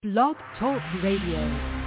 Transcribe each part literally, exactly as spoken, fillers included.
Blog Talk Radio.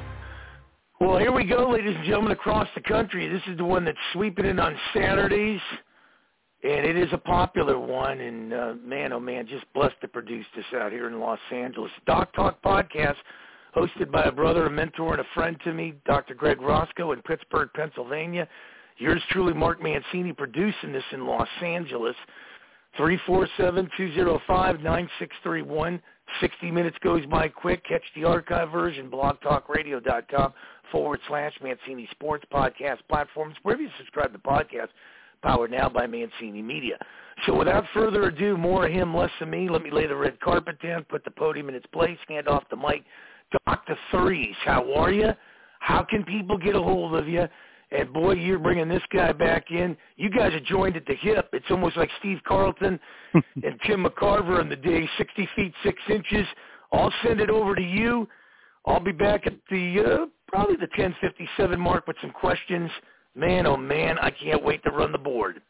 Well, here we go, ladies and gentlemen, across the country. This is the one that's sweeping in on Saturdays, and it is a popular one. And, uh, man, oh, man, just blessed to produce this out here in Los Angeles. Doc Talk Podcast, hosted by a brother, a mentor, and a friend to me, Doctor Greg Roscoe in Pittsburgh, Pennsylvania. Yours truly, Mark Mancini, producing this in Los Angeles. three four seven, two oh five, nine six three one. sixty minutes goes by quick. Catch the archive version, blogtalkradio.com forward slash Mancini Sports Podcast platforms. Wherever you subscribe to podcasts, powered now by Mancini Media. So without further ado, more of him, less of me. Let me lay the red carpet down, put the podium in its place, hand off the mic. Doctor Threes, how are you? How can people get a hold of you? And, boy, you're bringing this guy back in. You guys are joined at the hip. It's almost like Steve Carlton and Tim McCarver in the day, sixty feet, six inches. I'll send it over to you. I'll be back at the uh, probably the ten fifty-seven mark with some questions. Man, oh, man, I can't wait to run the board.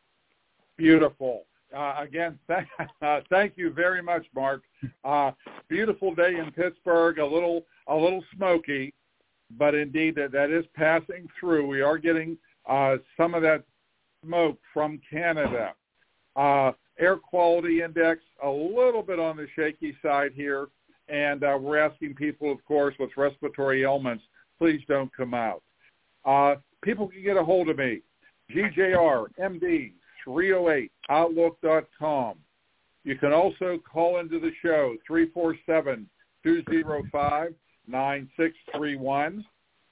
Beautiful. Uh, again, th- uh, thank you very much, Mark. Uh, beautiful day in Pittsburgh, a little a little smoky. But indeed, that, that is passing through. We are getting uh, some of that smoke from Canada. Uh, air quality index, a little bit on the shaky side here. And uh, we're asking people, of course, with respiratory ailments, please don't come out. Uh, people can get a hold of me, G J R M D three oh eight outlook dot com. You can also call into the show, three four seven, two oh five, nine six three one.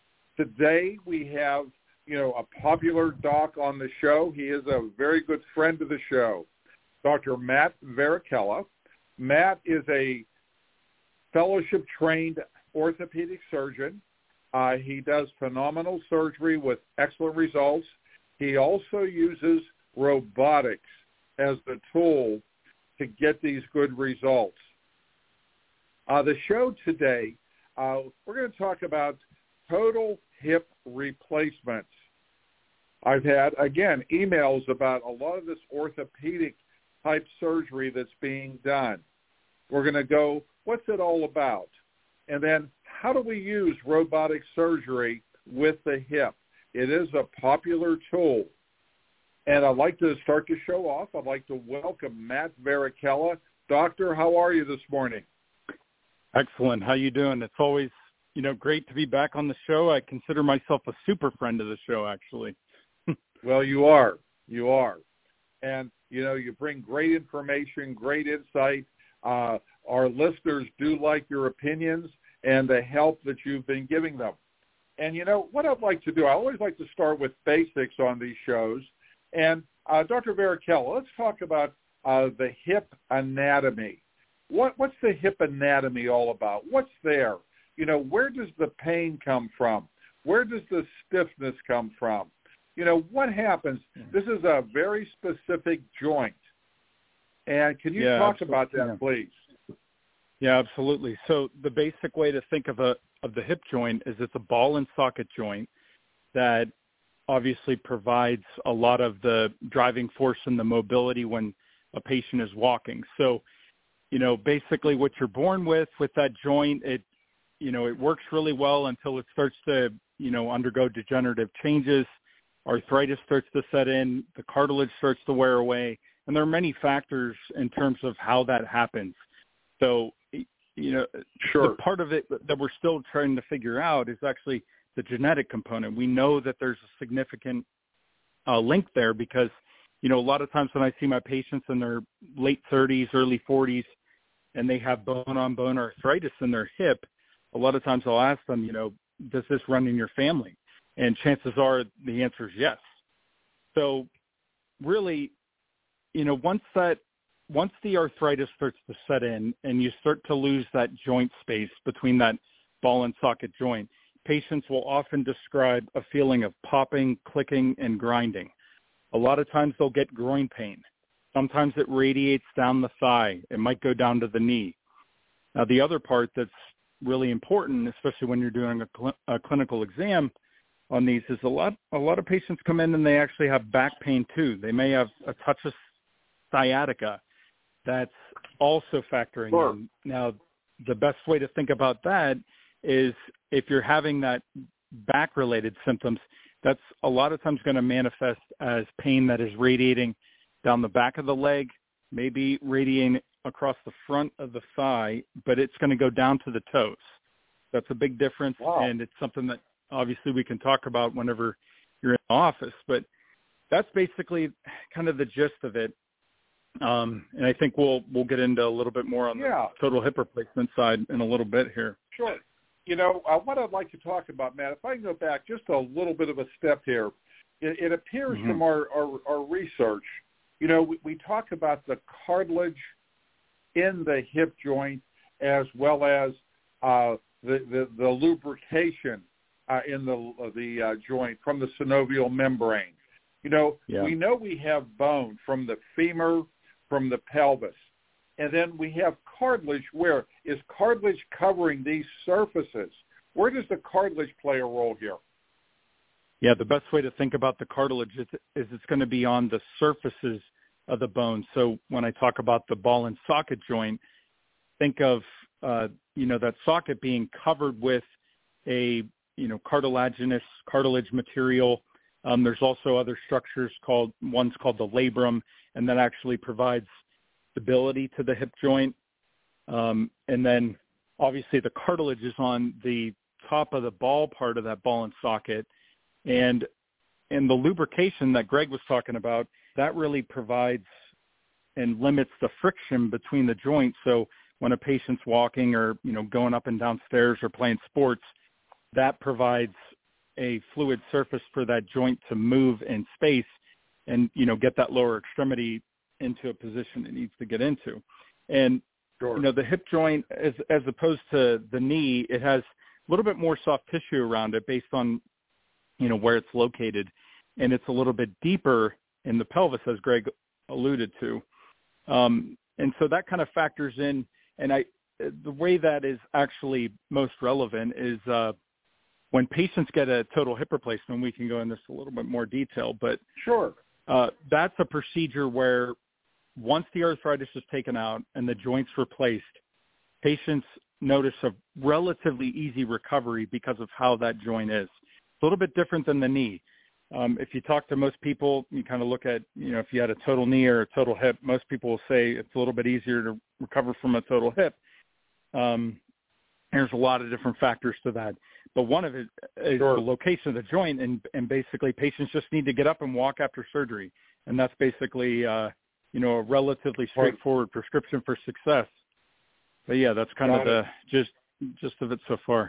Today we have, you know, a popular doc on the show. He is a very good friend of the show, Doctor Matt Varicella. Matt is a fellowship-trained orthopedic surgeon. Uh, he does phenomenal surgery with excellent results. He also uses robotics as the tool to get these good results. Uh, the show today, Uh, we're going to talk about total hip replacements. I've had, again, emails about a lot of this orthopedic-type surgery that's being done. We're going to go, what's it all about? And then how do we use robotic surgery with the hip? It is a popular tool. And I'd like to start the show off. I'd like to welcome Matt Varicella. Doctor, how are you this morning? Excellent. How you doing? It's always, you know, great to be back on the show. I consider myself a super friend of the show, actually. Well, you are. You are. And, you know, you bring great information, great insight. Uh, our listeners do like your opinions and the help that you've been giving them. And, you know, what I'd like to do, I always like to start with basics on these shows. And, uh, Doctor Varicella, let's talk about uh, the hip anatomy. What, what's the hip anatomy all about? What's there? You know, where does the pain come from? Where does the stiffness come from? You know, what happens? This is a very specific joint. And can you yeah, talk absolutely. about that, yeah. please? Yeah, absolutely. So the basic way to think of a of the hip joint is it's a ball and socket joint that obviously provides a lot of the driving force and the mobility when a patient is walking. So you know, basically what you're born with, with that joint, it, you know, it works really well until it starts to, you know, undergo degenerative changes. Arthritis starts to set in, the cartilage starts to wear away, and there are many factors in terms of how that happens. So, you know, sure. the part of it that we're still trying to figure out is actually the genetic component. We know that there's a significant uh, link there because, you know, a lot of times when I see my patients in their late thirties, early forties, and they have bone-on-bone arthritis in their hip, a lot of times I'll ask them, you know, does this run in your family? And chances are the answer is yes. So really, you know, once that, once the arthritis starts to set in and you start to lose that joint space between that ball and socket joint, patients will often describe a feeling of popping, clicking, and grinding. A lot of times they'll get groin pain. Sometimes it radiates down the thigh. It might go down to the knee. Now, the other part that's really important, especially when you're doing a, cl- a clinical exam on these, is a lot a lot of patients come in and they actually have back pain too. They may have a touch of sciatica that's also factoring sure. in. Now, the best way to think about that is if you're having that back-related symptoms, that's a lot of times going to manifest as pain that is radiating down the back of the leg, maybe radiating across the front of the thigh, but it's going to go down to the toes. That's a big difference, wow. and it's something that obviously we can talk about whenever you're in the office. But that's basically kind of the gist of it. Um, and I think we'll we'll get into a little bit more on yeah. the total hip replacement side in a little bit here. Sure. You know, uh, what I'd like to talk about, Matt, if I can go back just a little bit of a step here, it, it appears mm-hmm. from our, our, our research, you know, we, we talk about the cartilage in the hip joint as well as uh, the, the, the lubrication uh, in the, the uh, joint from the synovial membrane. You know, yeah. we know we have bone from the femur, from the pelvis. And then we have cartilage. Where is cartilage covering these surfaces? Where does the cartilage play a role here? Yeah, the best way to think about the cartilage is, is it's going to be on the surfaces of the bone. So when I talk about the ball and socket joint, think of, uh, you know, that socket being covered with a, you know, cartilaginous cartilage material. Um, there's also other structures called, one's called the labrum, and that actually provides stability to the hip joint. Um, and then obviously the cartilage is on the top of the ball part of that ball and socket. And and the lubrication that Greg was talking about, that really provides and limits the friction between the joints. So when a patient's walking or, you know, going up and down stairs or playing sports, that provides a fluid surface for that joint to move in space and, you know, get that lower extremity into a position it needs to get into. And, sure. you know, the hip joint, as as opposed to the knee, it has a little bit more soft tissue around it based on, you know, where it's located. And it's a little bit deeper in the pelvis, as Greg alluded to. Um, and so that kind of factors in. And I, the way that is actually most relevant is uh, when patients get a total hip replacement, we can go into this a little bit more detail, but sure. Uh, that's a procedure where once the arthritis is taken out and the joint's replaced, patients notice a relatively easy recovery because of how that joint is. It's a little bit different than the knee. Um, if you talk to most people, you kind of look at, you know, if you had a total knee or a total hip, most people will say it's a little bit easier to recover from a total hip. Um, there's a lot of different factors to that. But one of it is sure. the location of the joint, and, and basically patients just need to get up and walk after surgery. And that's basically, uh, you know, a relatively straightforward prescription for success. But, yeah, that's kind Got of the just just of it so far.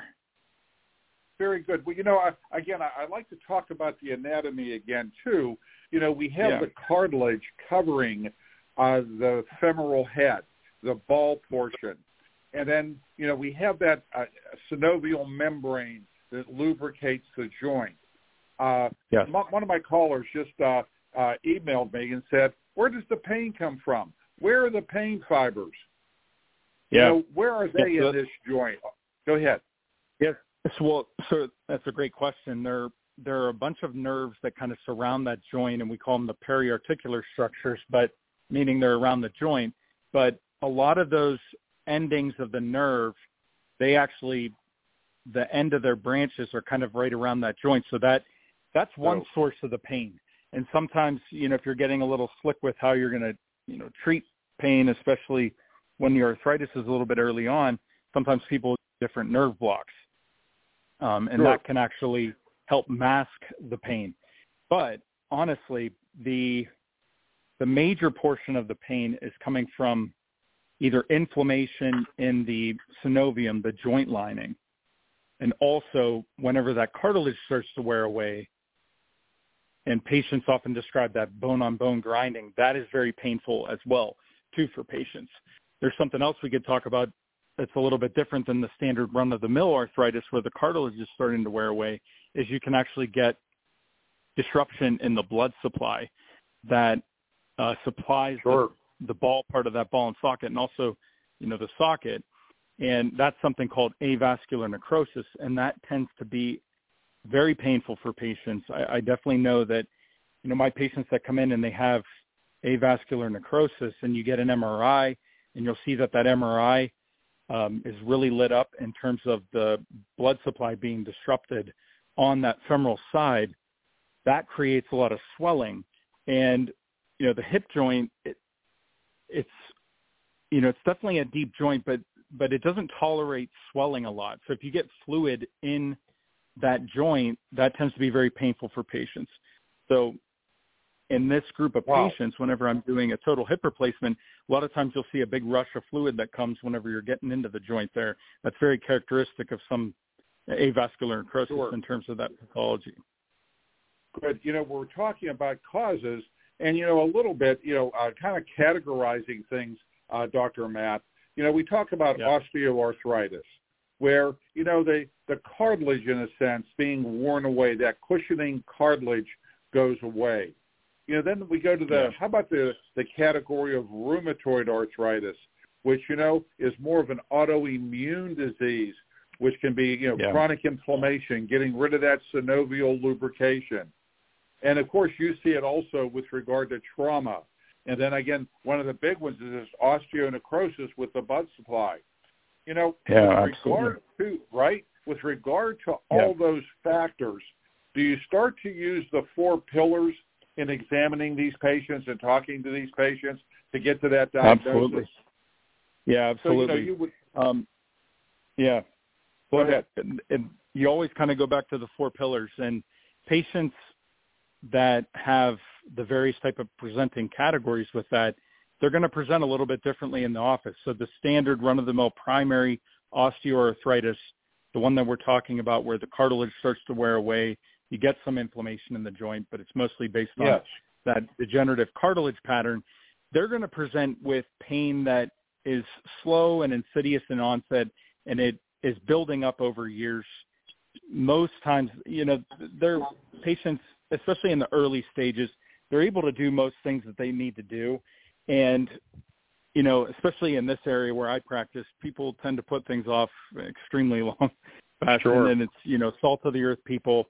Very good. Well, you know, I, again, I, I like to talk about the anatomy again, too. You know, we have yeah. the cartilage covering uh, the femoral head, the ball portion. And then, you know, we have that uh, synovial membrane that lubricates the joint. Uh, yes. m- one of my callers just uh, uh, emailed me and said, where does the pain come from? Where are the pain fibers? Yeah. You know, where are they yeah, so in this joint? Go ahead. Yes. Well, so that's a great question. There, there are a bunch of nerves that kind of surround that joint, and we call them the periarticular structures, but meaning they're around the joint. But a lot of those endings of the nerve, they actually, the end of their branches are kind of right around that joint. So that that's one oh. source of the pain. And sometimes, you know, if you're getting a little slick with how you're going to, you know, treat pain, especially when the arthritis is a little bit early on, sometimes people have different nerve blocks. Um, and sure. that can actually help mask the pain. But honestly, the the major portion of the pain is coming from either inflammation in the synovium, the joint lining, and also whenever that cartilage starts to wear away, and patients often describe that bone-on-bone grinding, that is very painful as well, too, for patients. There's something else we could talk about that's a little bit different than the standard run-of-the-mill arthritis where the cartilage is starting to wear away, is you can actually get disruption in the blood supply that uh, supplies sure. the, the ball part of that ball and socket, and also, you know, the socket. And that's something called avascular necrosis, and that tends to be very painful for patients. I, I definitely know that, you know, my patients that come in and they have avascular necrosis, and you get an M R I, and you'll see that that M R I um, is really lit up in terms of the blood supply being disrupted on that femoral side, that creates a lot of swelling. And, you know, the hip joint, it, it's, you know, it's definitely a deep joint, but, but it doesn't tolerate swelling a lot. So if you get fluid in that joint, that tends to be very painful for patients. So in this group of wow. patients, whenever I'm doing a total hip replacement, a lot of times you'll see a big rush of fluid that comes whenever you're getting into the joint there. That's very characteristic of some avascular necrosis sure. in terms of that pathology. Good. You know, we're talking about causes and, you know, a little bit, you know, uh, kind of categorizing things, uh, Doctor Matt. You know, we talk about yeah. osteoarthritis, where, you know, the, the cartilage, in a sense, being worn away, that cushioning cartilage goes away. You know, then we go to the, yeah. how about the, the category of rheumatoid arthritis, which, you know, is more of an autoimmune disease, which can be, you know, yeah. chronic inflammation, getting rid of that synovial lubrication. And, of course, you see it also with regard to trauma. And then, again, one of the big ones is this osteonecrosis with the blood supply. You know, yeah, with regard absolutely. to, right, with regard to yeah. all those factors, do you start to use the four pillars in examining these patients and talking to these patients to get to that diagnosis? Absolutely. Yeah, absolutely. So, you know, you would, um, yeah. Go well, ahead. And, and you always kind of go back to the four pillars, and patients that have the various type of presenting categories with that, they're going to present a little bit differently in the office. So the standard run-of-the-mill primary osteoarthritis, the one that we're talking about where the cartilage starts to wear away, you get some inflammation in the joint, but it's mostly based on yes. that degenerative cartilage pattern. They're going to present with pain that is slow and insidious in onset, and it is building up over years. Most times, you know, their patients, especially in the early stages, they're able to do most things that they need to do. And, you know, especially in this area where I practice, people tend to put things off extremely long fashion. Sure. And it's, you know, salt of the earth people.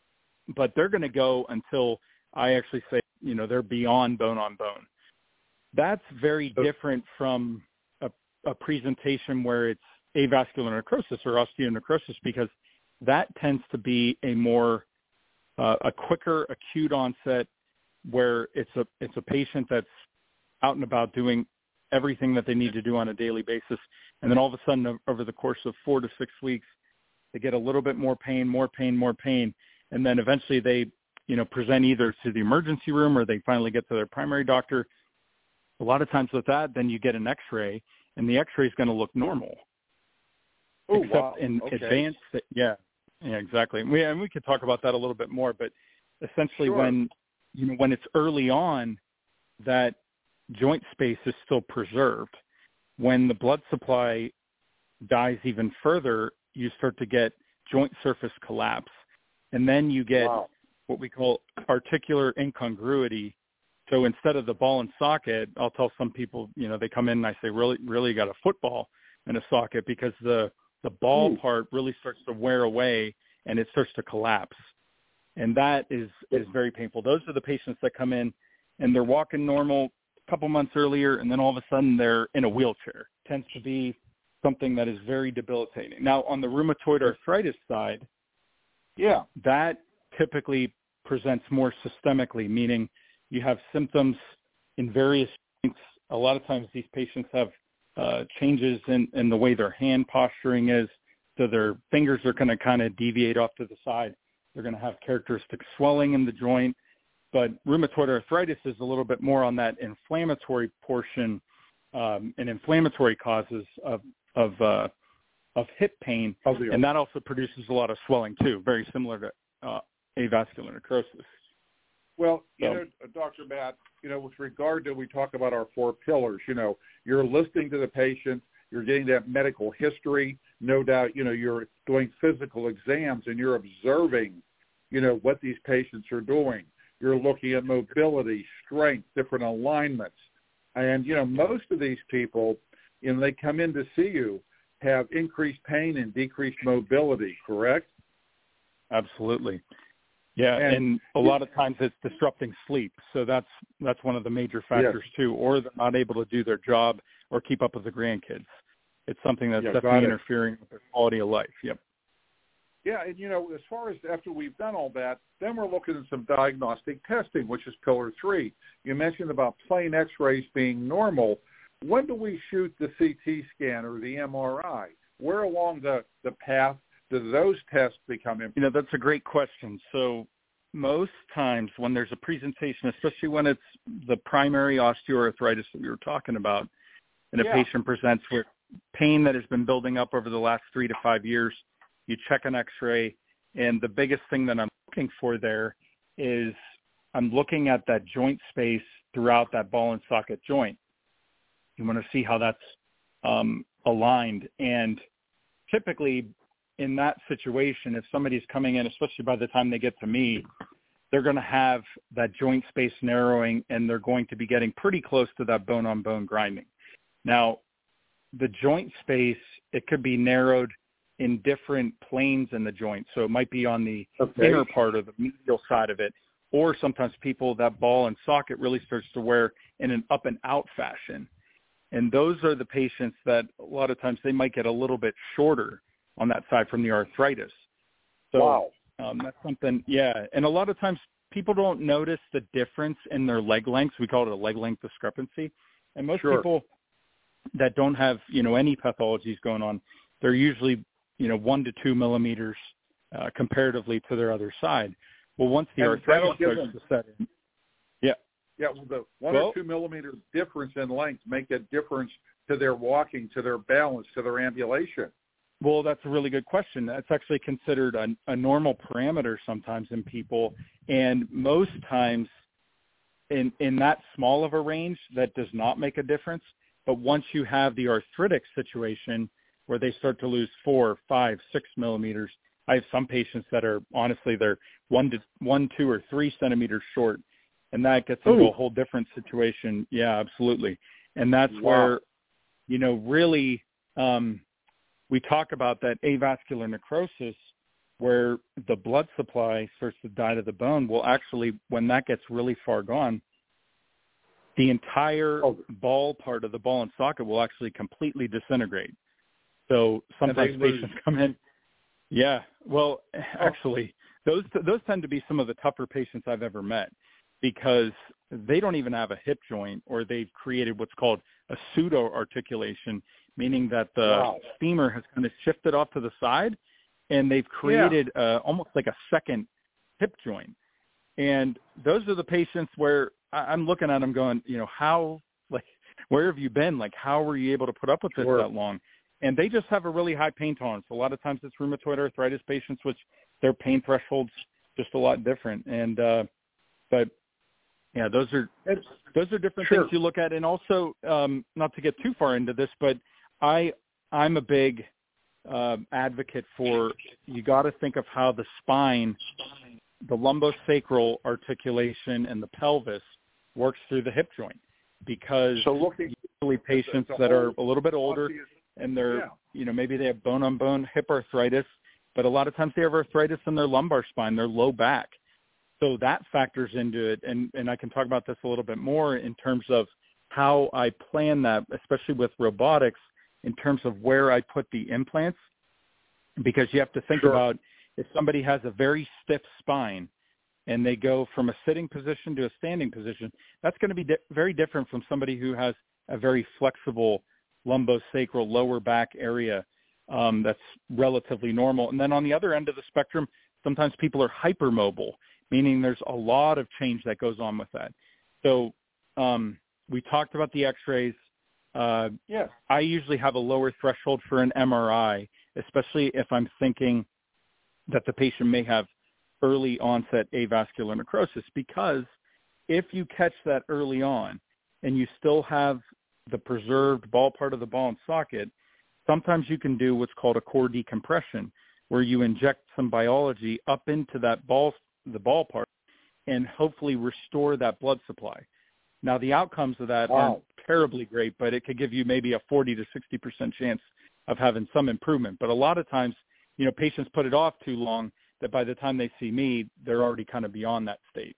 But they're going to go until I actually say, you know, they're beyond bone on bone. That's very different from a, a presentation where it's avascular necrosis or osteonecrosis, because that tends to be a more, uh, a quicker acute onset where it's a, it's a patient that's out and about doing everything that they need to do on a daily basis. And then all of a sudden over the course of four to six weeks, they get a little bit more pain, more pain, more pain. And then eventually they, you know, present either to the emergency room or they finally get to their primary doctor. A lot of times with that, then you get an x-ray, and the x-ray is going to look normal. Oh, Except wow. in Okay. advanced, yeah, yeah, exactly. We, and we could talk about that a little bit more, but essentially Sure. when, you know, when it's early on, that joint space is still preserved. When the blood supply dies even further, you start to get joint surface collapse. And then you get wow. what we call articular incongruity. So instead of the ball and socket, I'll tell some people, you know, they come in and I say, really, really got a football in a socket, because the, the ball Ooh. part really starts to wear away and it starts to collapse. And that is, is very painful. Those are the patients that come in and they're walking normal a couple months earlier, and then all of a sudden they're in a wheelchair. It tends to be something that is very debilitating. Now, on the rheumatoid arthritis side, yeah, that typically presents more systemically, meaning you have symptoms in various points. A lot of times these patients have uh, changes in, in the way their hand posturing is, so their fingers are going to kind of deviate off to the side. They're going to have characteristic swelling in the joint. But rheumatoid arthritis is a little bit more on that inflammatory portion um, and inflammatory causes of of, uh, of hip pain, oh, yeah. and that also produces a lot of swelling too, very similar to uh, avascular necrosis. Well, you So, know, Doctor Matt, you know, with regard to, we talk about our four pillars, you know, you're listening to the patient, you're getting that medical history, no doubt, you know, you're doing physical exams and you're observing, you know, what these patients are doing. You're looking at mobility, strength, different alignments. And, you know, most of these people, you know, they come in to see you, have increased pain and decreased mobility, correct? Absolutely. Yeah, And, and a lot of times it's disrupting sleep. So that's that's one of the major factors yes. too, or they're not able to do their job or keep up with the grandkids. it's something that's Yeah, definitely got it. interfering with their quality of life. Yep. Yeah, and, you know, as far as after we've done all that, then we're looking at some diagnostic testing, which is pillar three. You mentioned about plain X-rays being normal. When do we shoot the C T scan or the M R I? Where along the, the path do those tests become important? You know, that's a great question. So most times when there's a presentation, especially when it's the primary osteoarthritis that we were talking about, and a Yeah. patient presents with pain that has been building up over the last three to five years, you check an X-ray, and the biggest thing that I'm looking for there is I'm looking at that joint space throughout that ball and socket joint. You want to see how that's um, aligned. And typically in that situation, if somebody's coming in, especially by the time they get to me, they're going to have that joint space narrowing, and they're going to be getting pretty close to that bone-on-bone grinding. Now, the joint space, it could be narrowed in different planes in the joint. So it might be on the Okay. inner part or the medial side of it, or sometimes people, that ball and socket really starts to wear in an up and out fashion. And those are the patients that a lot of times they might get a little bit shorter on that side from the arthritis. So Wow. um, that's something, yeah. And a lot of times people don't notice the difference in their leg lengths. We call it a leg length discrepancy. And most Sure. people that don't have, you know, any pathologies going on, they're usually, you know, one to two millimeters uh, comparatively to their other side. Well, once the And arthritis that'll give starts them- to set in, yeah. Yeah, well, the one Well- or two millimeter difference in length make a difference to their walking, to their balance, to their ambulation. Well, that's a really good question. That's actually considered a, a normal parameter sometimes in people, and most times in in that small of a range, that does not make a difference. But once you have the arthritic situation where they start to lose four, five, six millimeters, I have some patients that are honestly they're one to one, two, or three centimeters short, and that gets into Ooh. a whole different situation. Yeah, absolutely, and that's Wow. where, you know, really. Um, We talk about that avascular necrosis where the blood supply starts to die to the bone. Well, actually, when that gets really far gone, the entire Oh. ball part of the ball and socket will actually completely disintegrate. So sometimes And they lose. patients come in. Yeah. Well, actually, those those tend to be some of the tougher patients I've ever met because they don't even have a hip joint, or they've created what's called a pseudo articulation, meaning that the Wow. femur has kind of shifted off to the side, and they've created yeah. uh, almost like a second hip joint. And those are the patients where I'm looking at them going, you know, how, like, where have you been? Like, how were you able to put up with this Sure. that long? And they just have a really high pain tolerance. A lot of times it's rheumatoid arthritis patients, which their pain threshold's just a lot different. And, uh, but yeah, those are, It's, those are different sure. things you look at. And also, um, not to get too far into this, but I, I'm a big uh, advocate for, you got to think of how the spine, the lumbosacral articulation and the pelvis works through the hip joint, because so looking, usually patients the that are whole a little bit older obvious- and they're, yeah. you know, maybe they have bone-on-bone hip arthritis, but a lot of times they have arthritis in their lumbar spine, their low back. So that factors into it. And, and I can talk about this a little bit more in terms of how I plan that, especially with robotics, in terms of where I put the implants, because you have to think Sure. about if somebody has a very stiff spine and they go from a sitting position to a standing position, that's going to be di- very different from somebody who has a very flexible lumbosacral lower back area um, that's relatively normal. And then on the other end of the spectrum, sometimes people are hypermobile, meaning there's a lot of change that goes on with that. So um, we talked about the x-rays. Uh, Yes. I usually have a lower threshold for an M R I, especially if I'm thinking that the patient may have early onset avascular necrosis, because if you catch that early on and you still have the preserved ball part of the ball and socket, sometimes you can do what's called a core decompression, where you inject some biology up into that ball, the ball part, and hopefully restore that blood supply. Now, the outcomes of that Wow. aren't terribly great, but it could give you maybe a forty to sixty percent chance of having some improvement. But a lot of times, you know, patients put it off too long that by the time they see me, they're already kind of beyond that state.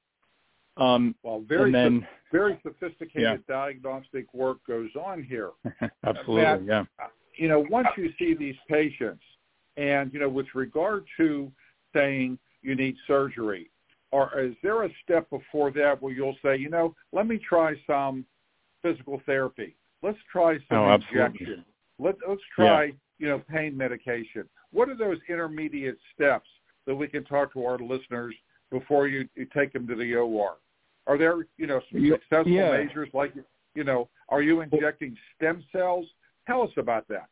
Um, Well, very, and then, very sophisticated yeah. diagnostic work goes on here. Absolutely, Matt, yeah. you know, once you see these patients and, you know, with regard to saying you need surgery, or is there a step before that where you'll say, you know, let me try some physical therapy. Let's try some oh, injection. Let, let's try, yeah. you know, pain medication. What are those intermediate steps that we can talk to our listeners before you, you take them to the O R? Are there, you know, some successful yeah. measures like, you know, are you injecting stem cells? Tell us about that.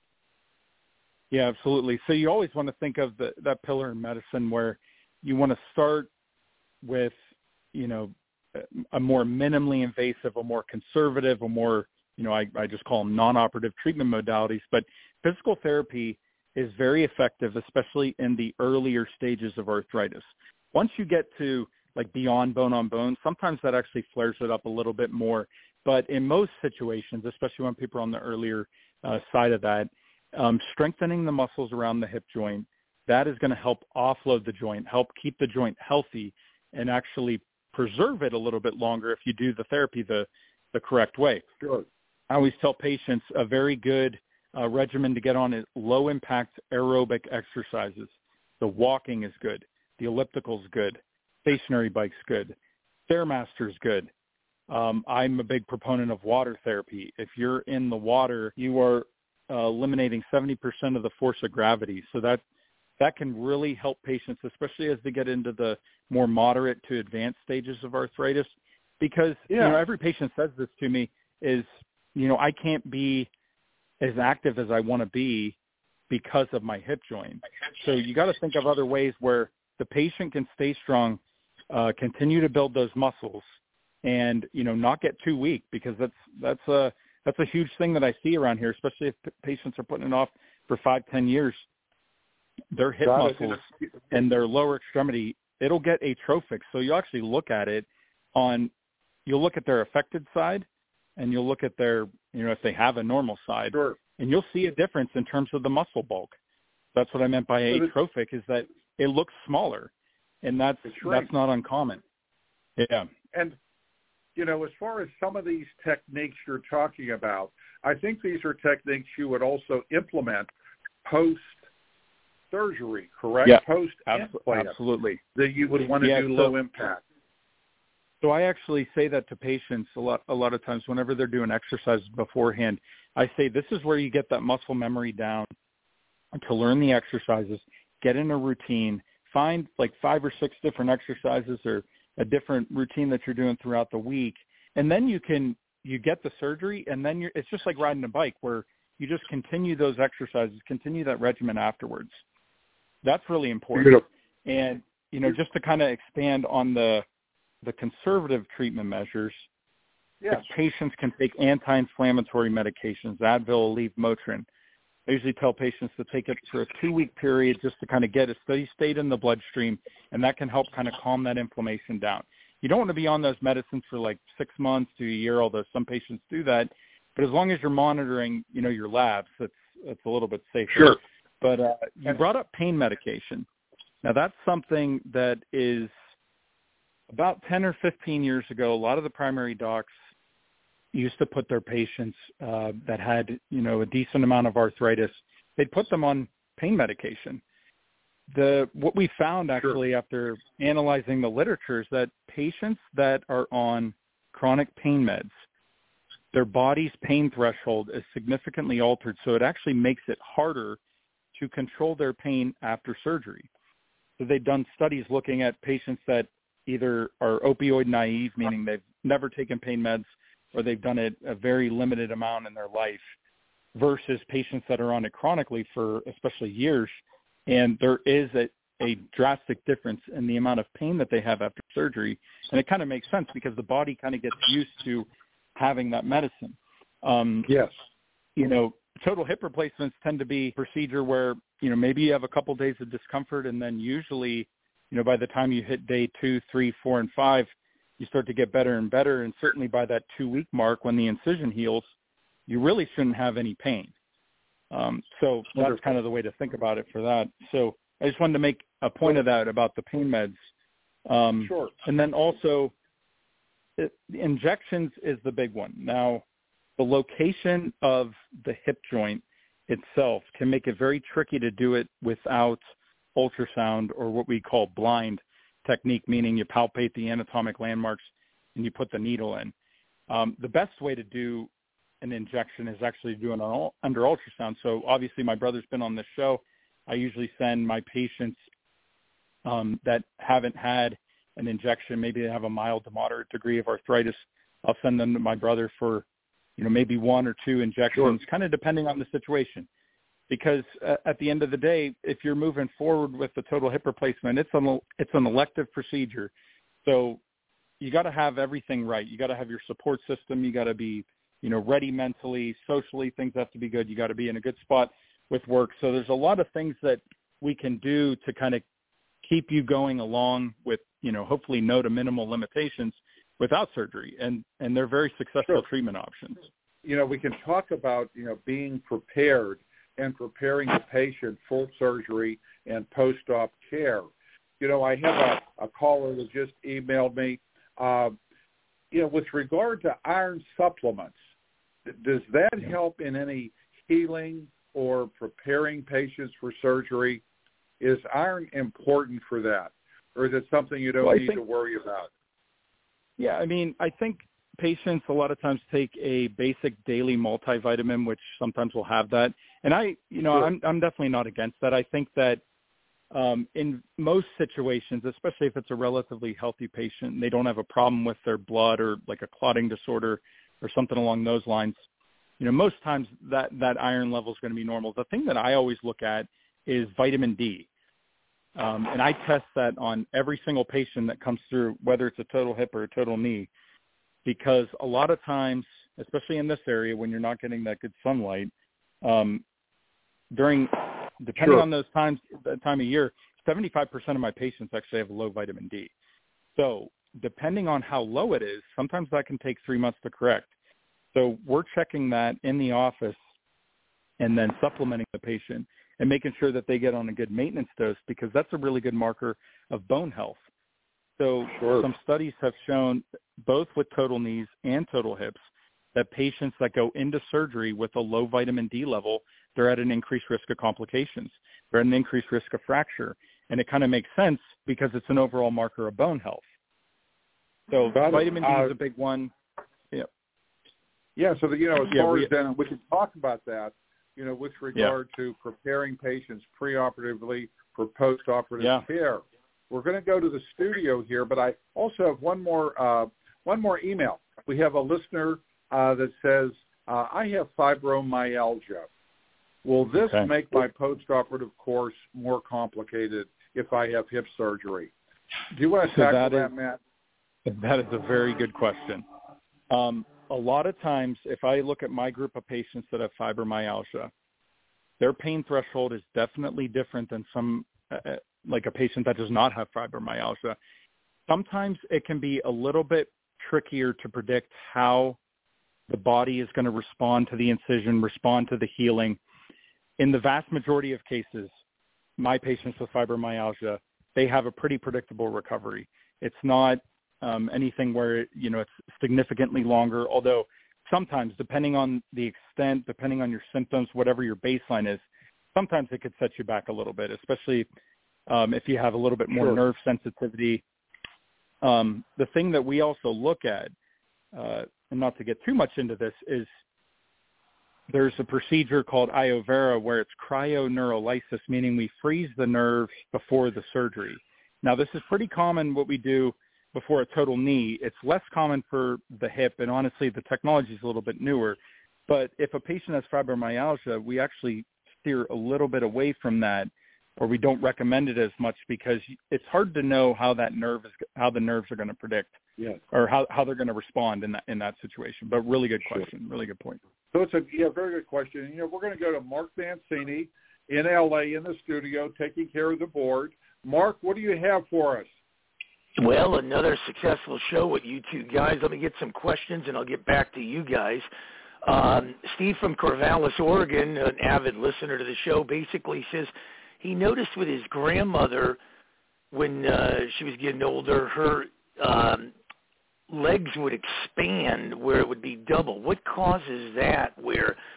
Yeah, absolutely. So you always want to think of the, that pillar in medicine where you want to start with, you know, a more minimally invasive, a more conservative, a more, you know, I, I just call them non-operative treatment modalities. But physical therapy is very effective, especially in the earlier stages of arthritis. Once you get to like beyond bone on bone, sometimes that actually flares it up a little bit more. But in most situations, especially when people are on the earlier uh, side of that, um, strengthening the muscles around the hip joint, that is going to help offload the joint, help keep the joint healthy, and actually preserve it a little bit longer if you do the therapy the, the correct way. Sure. I always tell patients a very good uh, regimen to get on is low-impact aerobic exercises. The walking is good. The elliptical is good. Stationary bike's good. Stairmaster's good. Um, I'm a big proponent of water therapy. If you're in the water, you are uh, eliminating seventy percent of the force of gravity. So that that can really help patients, especially as they get into the more moderate to advanced stages of arthritis. Because yeah. you know, every patient says this to me is, you know, I can't be as active as I want to be because of my hip joint. So you got to think of other ways where the patient can stay strong, uh, continue to build those muscles, and, you know, not get too weak, because that's that's a that's a huge thing that I see around here, especially if p- patients are putting it off for five, ten years. Their hip Got muscles it. and their lower extremity, it'll get atrophic. So you actually look at it on, you'll look at their affected side, and you'll look at their, you know, if they have a normal side, Sure. and you'll see a difference in terms of the muscle bulk. That's what I meant by So atrophic, is that it looks smaller, and that's right. that's not uncommon. Yeah. And, you know, as far as some of these techniques you're talking about, I think these are techniques you would also implement post-surgery, correct? Yeah, Post-implant. absolutely. That you would want to yeah, do so, low impact. So I actually say that to patients a lot, a lot of times whenever they're doing exercises beforehand. I say this is where you get that muscle memory down to learn the exercises, get in a routine, find like five or six different exercises or a different routine that you're doing throughout the week. And then you can, you get the surgery, and then you're, it's just like riding a bike where you just continue those exercises, continue that regimen afterwards. That's really important. Beautiful. And, you know, just to kind of expand on the, the conservative treatment measures, Yes. if patients can take anti-inflammatory medications, Advil, Aleve, Motrin. I usually tell patients to take it for a two-week period just to kind of get a steady state in the bloodstream, and that can help kind of calm that inflammation down. You don't want to be on those medicines for like six months to a year, although some patients do that. But as long as you're monitoring, you know, your labs, it's it's a little bit safer. Sure. But uh, you brought up pain medication. Now, that's something that is about ten or fifteen years ago, a lot of the primary docs used to put their patients uh, that had, you know, a decent amount of arthritis, they'd put them on pain medication. The what we found actually, sure, after analyzing the literature is that patients that are on chronic pain meds, their body's pain threshold is significantly altered, so it actually makes it harder to control their pain after surgery. So they've done studies looking at patients that either are opioid naive, meaning they've never taken pain meds, or they've done it a very limited amount in their life, versus patients that are on it chronically for especially years. And there is a, a drastic difference in the amount of pain that they have after surgery. And it kind of makes sense because the body kind of gets used to having that medicine. Um, yes. You know, total hip replacements tend to be a procedure where, you know, maybe you have a couple days of discomfort, and then usually, you know, by the time you hit day two, three, four, and five, you start to get better and better. And certainly by that two-week mark, when the incision heals, you really shouldn't have any pain. Um, so that's kind of the way to think about it for that. So I just wanted to make a point of that about the pain meds. Um, sure. And then also, it, the injections is the big one. Now, the location of the hip joint itself can make it very tricky to do it without ultrasound or what we call blind technique, meaning you palpate the anatomic landmarks and you put the needle in. Um, the best way to do an injection is actually doing it under ultrasound. So obviously my brother's been on this show. I usually send my patients um, that haven't had an injection, maybe they have a mild to moderate degree of arthritis. I'll send them to my brother for, you know, maybe one or two injections, sure. kind of depending on the situation. Because uh, at the end of the day, if you're moving forward with the total hip replacement, it's an, it's an elective procedure. So you got to have everything right. You got to have your support system. You got to be, you know, ready mentally, socially, things have to be good. You got to be in a good spot with work. So there's a lot of things that we can do to kind of keep you going along with, you know, hopefully no to minimal limitations without surgery. And, and they're very successful sure. treatment options. You know, we can talk about, you know, being prepared and preparing the patient for surgery and post-op care. You know, I have a, a caller that just emailed me, uh, you know, with regard to iron supplements, does that help in any healing or preparing patients for surgery? Is iron important for that, or is it something you don't well, need think, to worry about? Yeah, I mean, I think patients a lot of times take a basic daily multivitamin, which sometimes will have that. And I, you know, sure. I'm I'm definitely not against that. I think that um, in most situations, especially if it's a relatively healthy patient and they don't have a problem with their blood or like a clotting disorder or something along those lines, you know, most times that, that iron level is going to be normal. The thing that I always look at is vitamin D. Um, and I test that on every single patient that comes through, whether it's a total hip or a total knee, because a lot of times, especially in this area when you're not getting that good sunlight, um, during, depending sure. on those times, that time of year, seventy-five percent of my patients actually have low vitamin D. So depending on how low it is, sometimes that can take three months to correct. So we're checking that in the office and then supplementing the patient and making sure that they get on a good maintenance dose, because that's a really good marker of bone health. So sure. some studies have shown, both with total knees and total hips, that patients that go into surgery with a low vitamin D level, they're at an increased risk of complications. They're at an increased risk of fracture. And it kind of makes sense because it's an overall marker of bone health. So Got vitamin it. D uh, is a big one. Yeah. Yeah, so, the, you know, as yeah, far we, as then, we can talk about that, you know, with regard yeah. to preparing patients preoperatively for postoperative yeah. care. We're going to go to the studio here, but I also have one more uh, one more email. We have a listener uh, that says, uh, I have fibromyalgia. Will this okay. make my postoperative course more complicated if I have hip surgery? Do you want to so tackle that, that, is, Matt? That is a very good question. Um, a lot of times, if I look at my group of patients that have fibromyalgia, their pain threshold is definitely different than some uh, like a patient that does not have fibromyalgia. Sometimes it can be a little bit trickier to predict how the body is going to respond to the incision, respond to the healing. In the vast majority of cases, my patients with fibromyalgia, they have a pretty predictable recovery. It's not um, anything where, you know, it's significantly longer, although sometimes, depending on the extent, depending on your symptoms, whatever your baseline is, sometimes it could set you back a little bit, especially Um, if you have a little bit more sure. nerve sensitivity. Um, the thing that we also look at, uh, and not to get too much into this, is there's a procedure called iovera where it's cryoneurolysis, meaning we freeze the nerve before the surgery. Now, this is pretty common what we do before a total knee. It's less common for the hip, and honestly, the technology is a little bit newer. But if a patient has fibromyalgia, we actually steer a little bit away from that, or we don't recommend it as much, because it's hard to know how that nerve is, how the nerves are going to predict, yes. or how, how they're going to respond in that in that situation. But really good question, sure. really good point. So it's a yeah, very good question. You know, we're going to go to Mark Mancini in L A in the studio, taking care of the board. Mark, what do you have for us? Well, another successful show with you two guys. Let me get some questions, and I'll get back to you guys. Um, Steve from Corvallis, Oregon, an avid listener to the show, basically says he noticed with his grandmother when uh, she was getting older, her um, legs would expand where it would be double. What causes that, where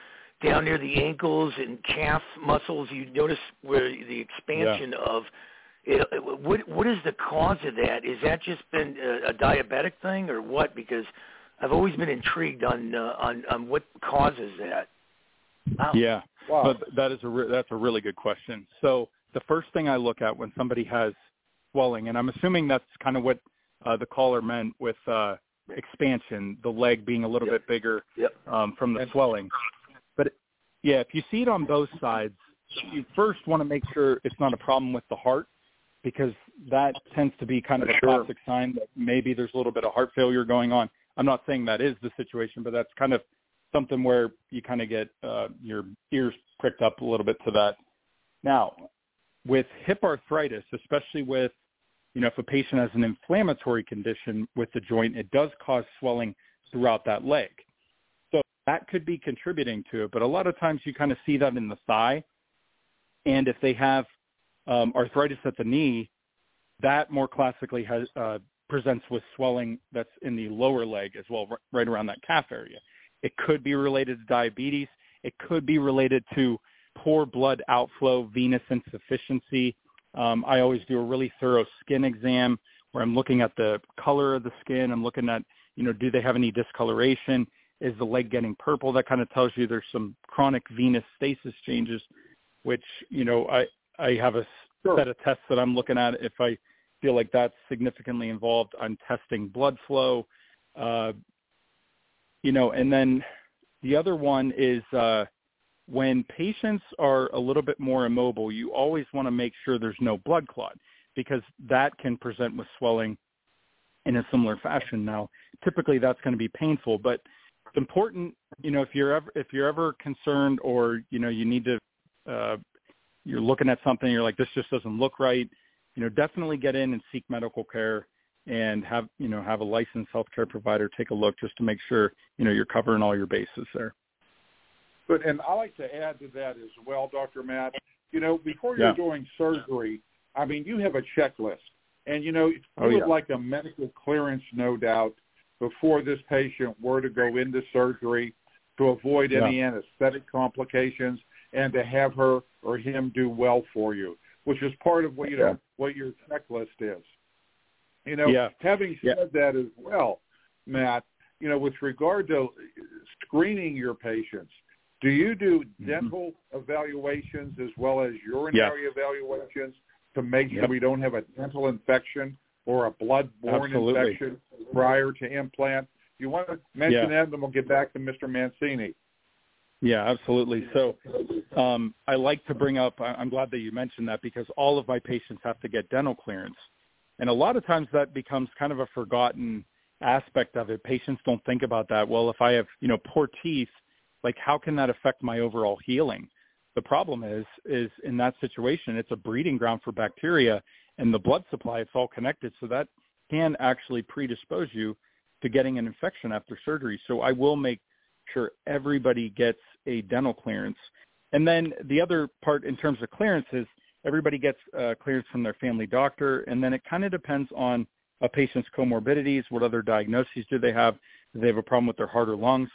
down near the ankles and calf muscles, you notice where the expansion yeah. of it, what what is the cause of that? Is that just been a, a diabetic thing or what? Because I've always been intrigued on uh, on on what causes that. Wow. Yeah, wow. but that is a re- that's a really good question. So the first thing I look at when somebody has swelling, and I'm assuming that's kind of what uh, the caller meant with uh, expansion, the leg being a little Yep. bit bigger Yep. um, from the swelling. But yeah, if you see it on both sides, you first want to make sure it's not a problem with the heart, because that tends to be kind of a Sure. classic sign that maybe there's a little bit of heart failure going on. I'm not saying that is the situation, but that's kind of something where you kind of get uh, your ears pricked up a little bit to that. Now, with hip arthritis, especially with, you know, if a patient has an inflammatory condition with the joint, it does cause swelling throughout that leg. So that could be contributing to it, but a lot of times you kind of see that in the thigh. And if they have um, arthritis at the knee, that more classically has, uh, presents with swelling that's in the lower leg as well, right around that calf area. It could be related to diabetes. It could be related to poor blood outflow, venous insufficiency. Um, I always do a really thorough skin exam where I'm looking at the color of the skin. I'm looking at, you know, do they have any discoloration? Is the leg getting purple? That kind of tells you there's some chronic venous stasis changes, which, you know, I, I have a Sure. set of tests that I'm looking at. If I feel like that's significantly involved, I'm testing blood flow, uh, you know, and then the other one is uh, when patients are a little bit more immobile, you always want to make sure there's no blood clot, because that can present with swelling in a similar fashion. Now, typically that's going to be painful, but it's important, you know, if you're ever, if you're ever concerned or, you know, you need to, uh, you're looking at something, you're like, this just doesn't look right, you know, definitely get in and seek medical care and have, you know, have a licensed healthcare provider take a look just to make sure, you know, you're covering all your bases there. But, and I like to add to that as well, Doctor Matt, you know, before you're Yeah. doing surgery, I mean, you have a checklist. And, you know, you Oh, would yeah. like a medical clearance, no doubt, before this patient were to go into surgery to avoid Yeah. any anesthetic complications and to have her or him do well for you, which is part of what, you know, Yeah. what your checklist is. You know, Yeah. having said Yeah. that as well, Matt, you know, with regard to screening your patients, do you do Mm-hmm. dental evaluations as well as urinary evaluations to make sure Yep. we don't have a dental infection or a blood-borne Absolutely. infection prior to implant? You want to mention Yeah. that, and then we'll get back to Mister Mancini. Yeah, absolutely. So um, I like to bring up, I'm glad that you mentioned that, because all of my patients have to get dental clearance. And a lot of times that becomes kind of a forgotten aspect of it. Patients don't think about that. Well, if I have, you know, poor teeth, like how can that affect my overall healing? The problem is, is in that situation, it's a breeding ground for bacteria, and the blood supply, it's all connected. So that can actually predispose you to getting an infection after surgery. So I will make sure everybody gets a dental clearance. And then the other part in terms of clearance is everybody gets uh, clearance from their family doctor, and then it kind of depends on a patient's comorbidities, what other diagnoses do they have, do they have a problem with their heart or lungs.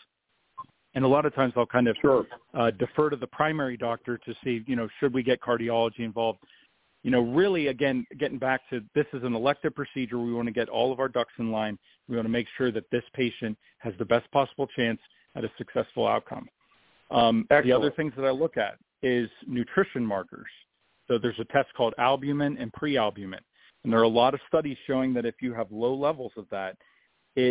And a lot of times I'll kind of Sure. uh, defer to the primary doctor to see, you know, should we get cardiology involved? You know, really, again, getting back to this is an elective procedure. We want to get all of our ducks in line. We want to make sure that this patient has the best possible chance at a successful outcome. Um, the other things that I look at is nutrition markers. So there's a test called albumin and prealbumin. And there are a lot of studies showing that if you have low levels of that, it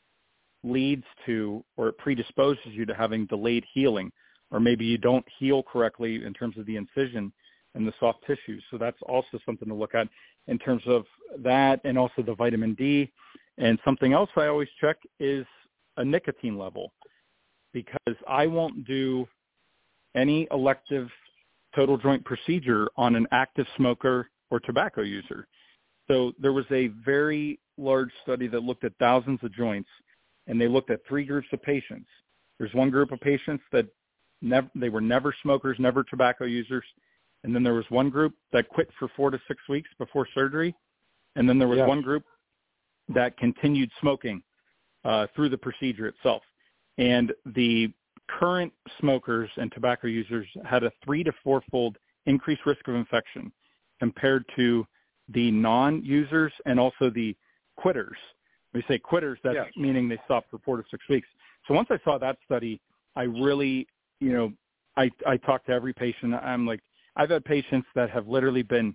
leads to, or it predisposes you to having delayed healing, or maybe you don't heal correctly in terms of the incision and the soft tissues. So that's also something to look at in terms of that, and also the vitamin D. And something else I always check is a nicotine level, because I won't do any elective total joint procedure on an active smoker or tobacco user. So there was a very large study that looked at thousands of joints, and they looked at three groups of patients. There's one group of patients that never, they were never smokers, never tobacco users. And then there was one group that quit for four to six weeks before surgery. And then there was Yes. one group that continued smoking uh, through the procedure itself. And the current smokers and tobacco users had a three to four-fold increased risk of infection compared to the non-users and also the quitters. When we say quitters, that's yes. meaning they stopped for four to six weeks. So once I saw that study, I really, you know, I, I talked to every patient. I'm like, I've had patients that have literally been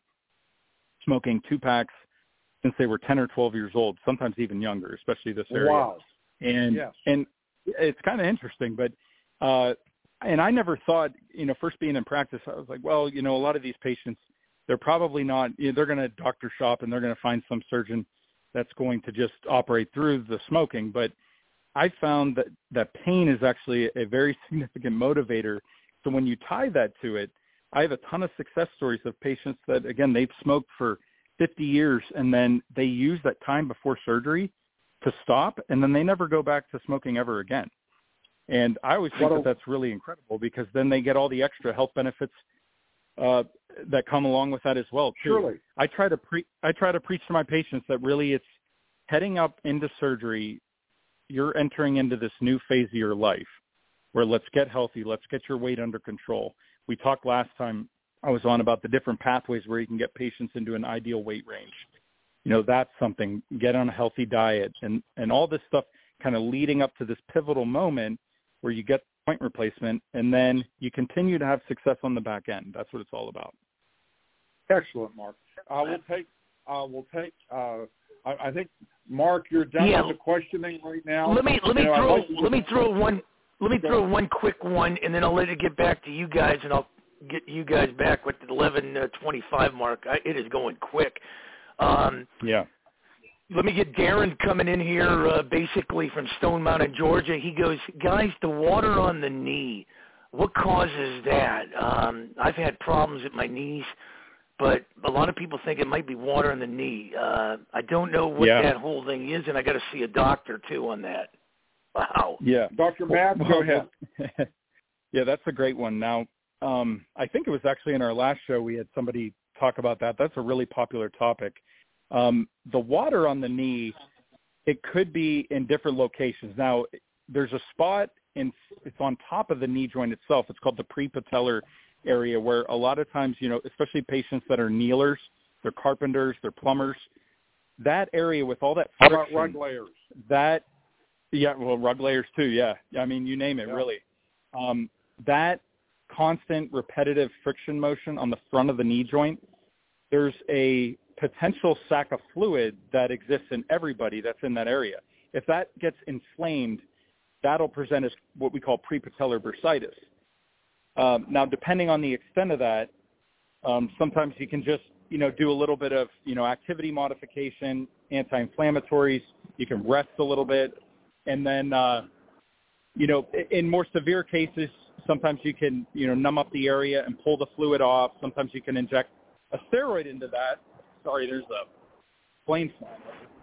smoking two packs since they were ten or twelve years old, sometimes even younger, especially this area. Wow. And, yes. and it's kind of interesting, but, uh, and I never thought, you know, first being in practice, I was like, well, you know, a lot of these patients, they're probably not, you know, they're going to doctor shop and they're going to find some surgeon that's going to just operate through the smoking. But I found that, that pain is actually a very significant motivator. So when you tie that to it, I have a ton of success stories of patients that, again, they've smoked for fifty years and then they use that time before surgery to stop, and then they never go back to smoking ever again. And I always think that that's really incredible because then they get all the extra health benefits uh, that come along with that as well, too. Surely. I try to pre- I try to preach to my patients that really it's heading up into surgery. You're entering into this new phase of your life where let's get healthy. Let's get your weight under control. We talked last time I was on about the different pathways where you can get patients into an ideal weight range. You know, that's something. Get on a healthy diet and, and all this stuff kind of leading up to this pivotal moment where you get joint replacement and then you continue to have success on the back end. That's what it's all about. Excellent, Mark. Uh, we'll take, uh, we'll take, uh, I, I think, Mark, you're done yeah. with the questioning right now. Let me, let me you know, throw, like let me throw one, let me okay. throw one quick one and then I'll let it get back to you guys and I'll get you guys back with the eleven twenty-five mark. I, it is going quick. Um, yeah. Let me get Darren coming in here, uh, basically from Stone Mountain, Georgia. He goes, guys, the water on the knee, what causes that? Um, I've had problems with my knees, but a lot of people think it might be water on the knee. Uh, I don't know what yeah. that whole thing is, and I got to see a doctor, too, on that. Wow. Yeah. Doctor Matt, go ahead. Yeah, that's a great one. Now, um, I think it was actually in our last show we had somebody talk about that. That's a really popular topic. Um, the water on the knee, it could be in different locations. Now, there's a spot, in, it's on top of the knee joint itself. It's called the prepatellar area where a lot of times, you know, especially patients that are kneelers, they're carpenters, they're plumbers, that area with all that friction. How about rug layers? That, yeah, well, rug layers too, yeah. I mean, you name it, yeah. really. Um, that constant repetitive friction motion on the front of the knee joint, there's a potential sac of fluid that exists in everybody that's in that area. If that gets inflamed, that'll present as what we call prepatellar bursitis. Um, now, depending on the extent of that, um, sometimes you can just, you know, do a little bit of, you know, activity modification, anti-inflammatories. You can rest a little bit. And then, uh, you know, in more severe cases, sometimes you can, you know, numb up the area and pull the fluid off. Sometimes you can inject a steroid into that. Sorry, there's a plane flying.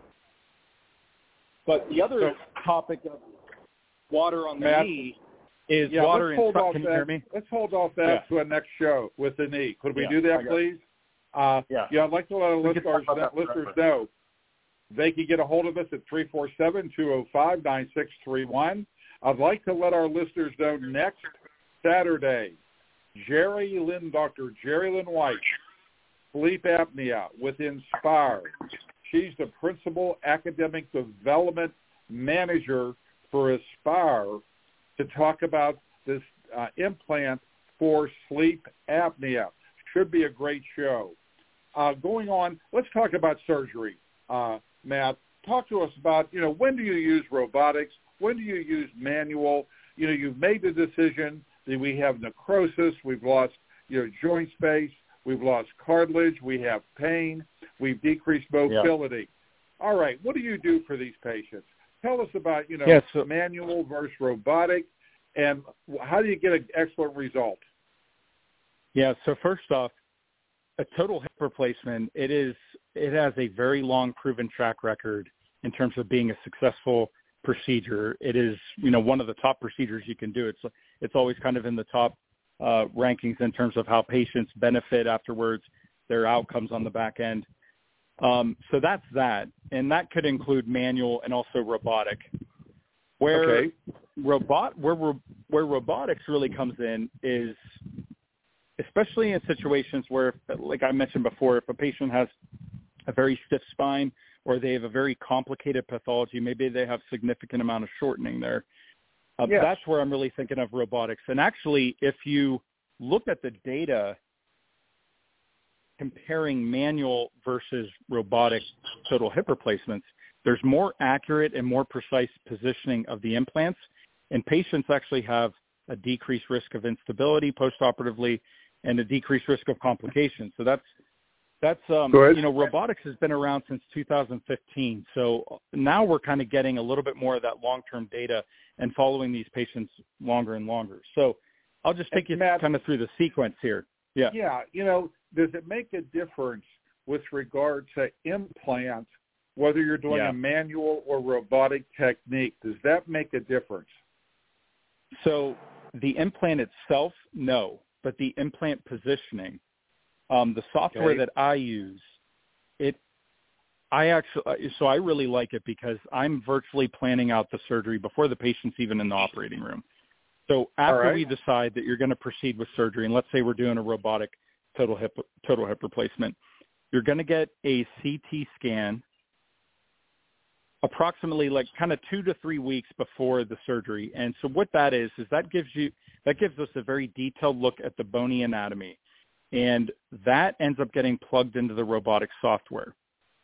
But the other so, topic of water on the Matt, knee is yeah, water let's hold in off Can that, you hear me? Let's hold off that yeah. to a next show with the knee. Could we yeah, do that, please? Uh, yeah. yeah, I'd like to let our we listeners, listeners know they can get a hold of us at three four seven, two oh five, nine six three one. I'd like to let our listeners know next Saturday, Jerry Lynn, Doctor Jerry Lynn White, sleep apnea with Inspire. She's the principal academic development manager for Aspire to talk about this uh, implant for sleep apnea. Should be a great show. Uh, going on, let's talk about surgery, uh, Matt. Talk to us about, you know, when do you use robotics? When do you use manual? You know, you've made the decision that we have necrosis, we've lost, you know, joint space, we've lost cartilage, we have pain, we've decreased mobility. Yeah. All right, what do you do for these patients? Tell us about, you know, yeah, so, manual versus robotic, and how do you get an excellent result? Yeah, so first off, a total hip replacement, it is it has a very long proven track record in terms of being a successful procedure. It is, you know, one of the top procedures you can do. It's it's always kind of in the top uh, rankings in terms of how patients benefit afterwards, their outcomes on the back end. Um, so that's that, and that could include manual and also robotic. Where okay. robot where where robotics really comes in is, especially in situations where, like I mentioned before, if a patient has a very stiff spine or they have a very complicated pathology, maybe they have significant amount of shortening there. Uh, yes. That's where I'm really thinking of robotics. And actually, if you look at the data comparing manual versus robotic total hip replacements, there's more accurate and more precise positioning of the implants, and patients actually have a decreased risk of instability postoperatively and a decreased risk of complications. So that's that's um, you know, robotics has been around since two thousand fifteen. So now we're kind of getting a little bit more of that long-term data and following these patients longer and longer. So I'll just take and you Matt, kind of through the sequence here. Yeah. Yeah. You know, does it make a difference with regard to implants, whether you're doing yeah. a manual or robotic technique? Does that make a difference? So the implant itself, no, but the implant positioning, um, the software okay. that I use, it, I actually, so I really like it because I'm virtually planning out the surgery before the patient's even in the operating room. So after right. we decide that you're going to proceed with surgery, and let's say we're doing a robotic total hip total hip replacement, you're going to get a C T scan approximately like kind of two to three weeks before the surgery. And so what that is, is that gives you, that gives us a very detailed look at the bony anatomy. And that ends up getting plugged into the robotic software.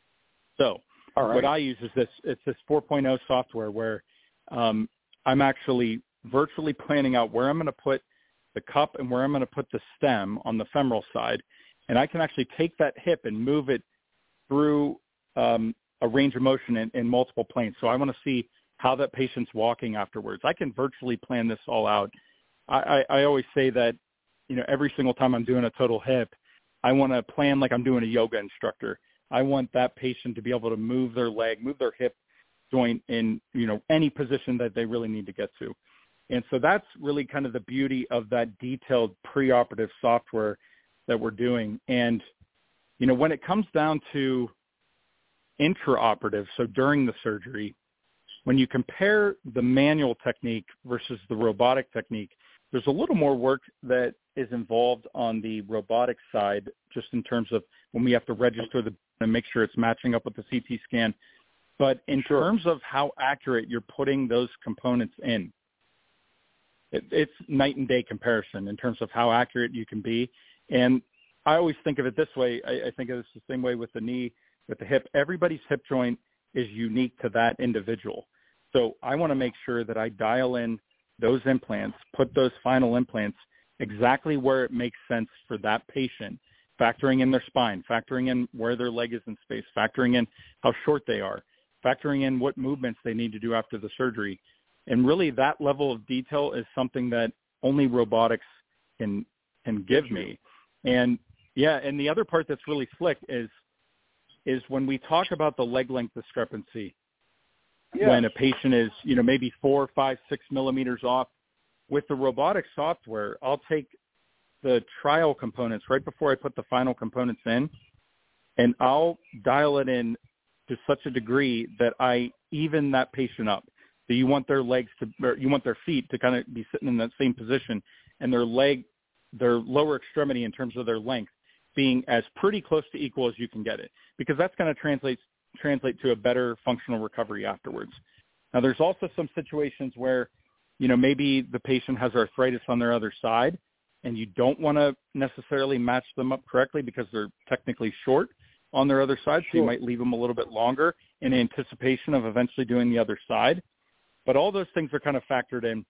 So All right. what I use is this, it's this four point oh software where um, I'm actually virtually planning out where I'm going to put the cup and where I'm going to put the stem on the femoral side. And I can actually take that hip and move it through um, a range of motion in, in multiple planes. So I want to see how that patient's walking afterwards. I can virtually plan this all out. I, I, I always say that, you know, every single time I'm doing a total hip, I want to plan like I'm doing a yoga instructor. I want that patient to be able to move their leg, move their hip joint in, you know, any position that they really need to get to. And so that's really kind of the beauty of that detailed preoperative software that we're doing. And, you know, when it comes down to intraoperative, so during the surgery, when you compare the manual technique versus the robotic technique, there's a little more work that is involved on the robotic side, just in terms of when we have to register the and make sure it's matching up with the C T scan. But in sure. terms of how accurate you're putting those components in, it, it's night and day comparison in terms of how accurate you can be. And I always think of it this way. I, I think of it the same way with the knee, with the hip. Everybody's hip joint is unique to that individual. So I want to make sure that I dial in those implants, put those final implants exactly where it makes sense for that patient, factoring in their spine, factoring in where their leg is in space, factoring in how short they are, factoring in what movements they need to do after the surgery. And really that level of detail is something that only robotics can can give me. And yeah, and the other part that's really slick is is when we talk about the leg length discrepancy, yes. when a patient is, you know, maybe four, five, six millimeters off, with the robotic software, I'll take the trial components right before I put the final components in, and I'll dial it in to such a degree that I even that patient up. So you want their legs to, or you want their feet to kind of be sitting in that same position, and their leg, their lower extremity in terms of their length being as pretty close to equal as you can get it, because that's going to translate translate to a better functional recovery afterwards. Now, there's also some situations where, you know, maybe the patient has arthritis on their other side, and you don't want to necessarily match them up correctly because they're technically short on their other side, so you might leave them a little bit longer in anticipation of eventually doing the other side. But all those things are kind of factored in,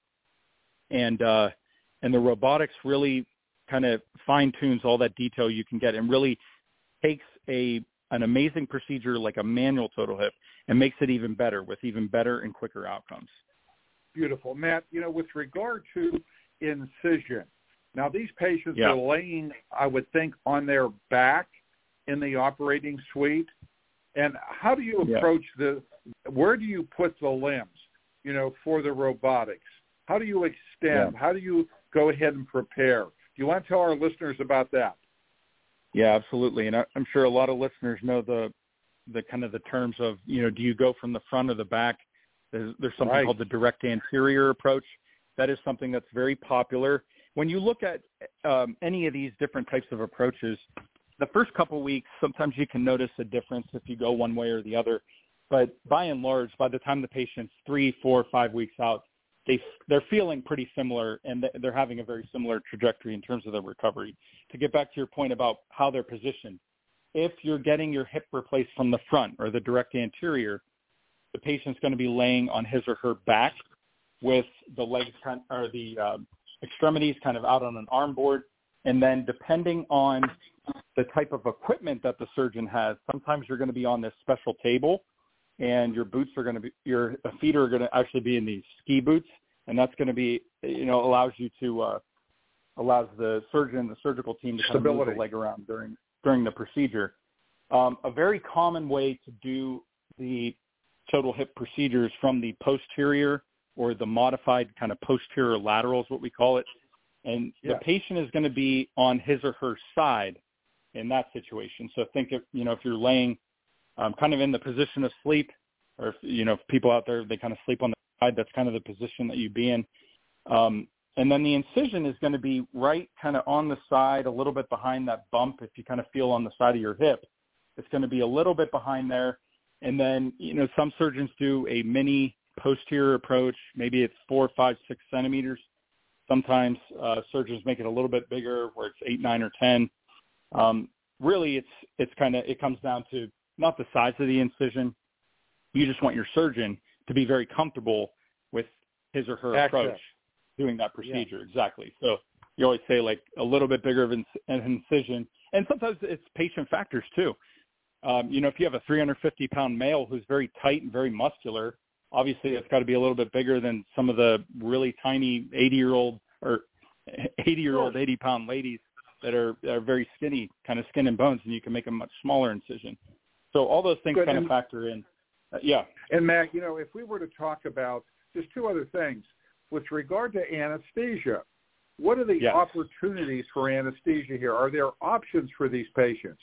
and uh, and the robotics really kind of fine-tunes all that detail you can get and really takes a an amazing procedure like a manual total hip and makes it even better with even better and quicker outcomes. Beautiful. Matt, you know, with regard to incision, now these patients yeah. are laying, I would think, on their back in the operating suite. And how do you approach yeah. the, where do you put the limbs, you know, for the robotics? How do you extend? Yeah. How do you go ahead and prepare? Do you want to tell our listeners about that? Yeah, absolutely. And I'm sure a lot of listeners know the, the kind of the terms of, you know, do you go from the front or the back There's, there's something right. called the direct anterior approach. That is something that's very popular. When you look at um, any of these different types of approaches, the first couple weeks, sometimes you can notice a difference if you go one way or the other. But by and large, by the time the patient's three, four, five weeks out, they, they're feeling pretty similar, and they're having a very similar trajectory in terms of their recovery. To get back to your point about how they're positioned, if you're getting your hip replaced from the front or the direct anterior, the patient's going to be laying on his or her back with the legs kind or the uh, extremities kind of out on an arm board. And then depending on the type of equipment that the surgeon has, sometimes you're going to be on this special table, and your boots are going to be, your feet are going to actually be in these ski boots, and that's going to be, you know, allows you to, uh, allows the surgeon, the surgical team to kind of move the leg around during, during the procedure. Um, a very common way to do the total hip procedures from the posterior or the modified kind of posterior lateral is what we call it. And yeah. the patient is going to be on his or her side in that situation. So think if, you know, if you're laying um, kind of in the position of sleep, or if, you know, if people out there, they kind of sleep on the side, that's kind of the position that you'd be in. Um, and then the incision is going to be right kind of on the side, a little bit behind that bump. If you kind of feel on the side of your hip, it's going to be a little bit behind there. And then, you know, some surgeons do a mini posterior approach. Maybe it's four, five, six centimeters. Sometimes uh, surgeons make it a little bit bigger, where it's eight, nine, or ten. Um, really, it's it's kind of it comes down to not the size of the incision. You just want your surgeon to be very comfortable with his or her Access. approach doing that procedure. Yeah. Exactly. So you always say like a little bit bigger of an incision, and sometimes it's patient factors too. Um, you know, if you have a three hundred fifty pound male who's very tight and very muscular, obviously it's got to be a little bit bigger than some of the really tiny eighty year old or eighty year old, eighty pound ladies that are, are very skinny, kind of skin and bones, and you can make a much smaller incision. So all those things Good. kind and, of factor in. Uh, yeah. And Matt, you know, if we were to talk about just two other things with regard to anesthesia, what are the yes. opportunities for anesthesia here? Are there options for these patients?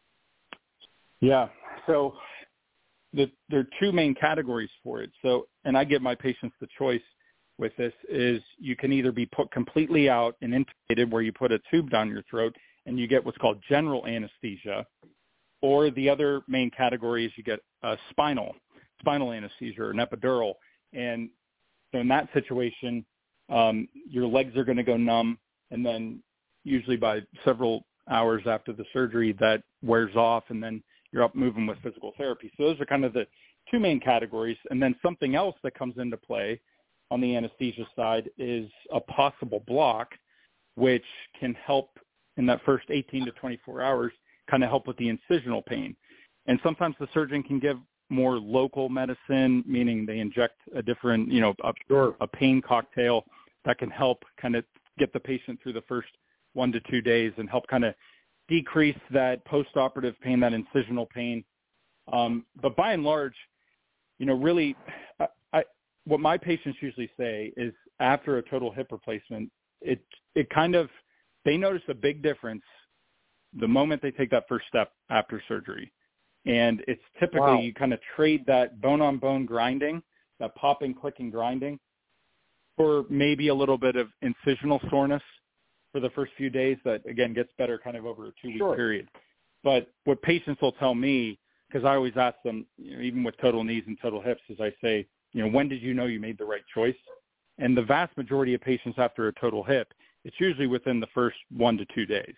Yeah. So the, there are two main categories for it. So, and I give my patients the choice with this is you can either be put completely out and intubated, where you put a tube down your throat and you get what's called general anesthesia, or the other main category is you get a spinal, spinal anesthesia or an epidural. And so in that situation, um, your legs are going to go numb, and then usually by several hours after the surgery that wears off, and then you're up moving with physical therapy. So those are kind of the two main categories. And then something else that comes into play on the anesthesia side is a possible block, which can help in that first eighteen to twenty-four hours, kind of help with the incisional pain. And sometimes the surgeon can give more local medicine, meaning they inject a different, you know, a, sure. a pain cocktail that can help kind of get the patient through the first one to two days and help kind of decrease that post-operative pain, that incisional pain. Um, but by and large, you know, really, I, I, what my patients usually say is after a total hip replacement, it it kind of, they notice a big difference the moment they take that first step after surgery. And it's typically wow. you kind of trade that bone-on-bone grinding, that popping, clicking, grinding, for maybe a little bit of incisional soreness for the first few days that, again, gets better kind of over a two-week sure. period. But what patients will tell me, because I always ask them, you know, even with total knees and total hips, is I say, you know, when did you know you made the right choice? And the vast majority of patients after a total hip, it's usually within the first one to two days.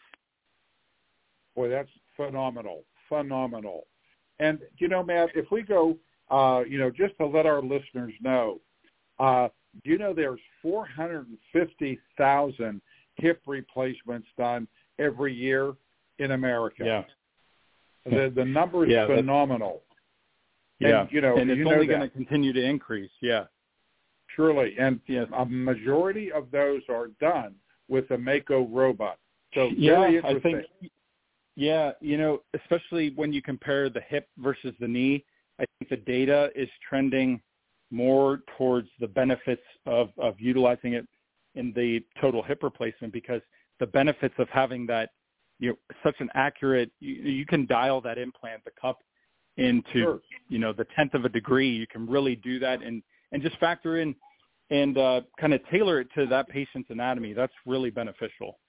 Boy, that's phenomenal, phenomenal. And, you know, Matt, if we go, uh, you know, just to let our listeners know, uh, you know, there's four hundred fifty thousand hip replacements done every year in America. Yeah. The, the number is yeah, phenomenal. Yeah. And, you know, and it's you only know going to continue to increase. Yeah. Surely. And yes. a majority of those are done with a Mako robot. So yeah, very interesting. I think, yeah, you know, especially when you compare the hip versus the knee, I think the data is trending more towards the benefits of, of utilizing it in the total hip replacement, because the benefits of having that, you know, such an accurate, you, you can dial that implant, the cup, into, sure. you know, the tenth of a degree. You can really do that, and and just factor in and uh, kind of tailor it to that patient's anatomy. That's really beneficial.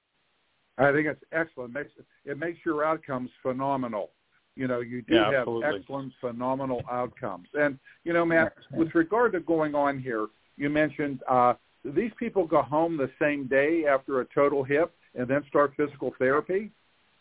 I think it's excellent. It makes, it makes your outcomes phenomenal. You know, you do yeah, have absolutely. excellent, phenomenal outcomes. And, you know, Matt, with regard to going on here, you mentioned uh, these people go home the same day after a total hip and then start physical therapy?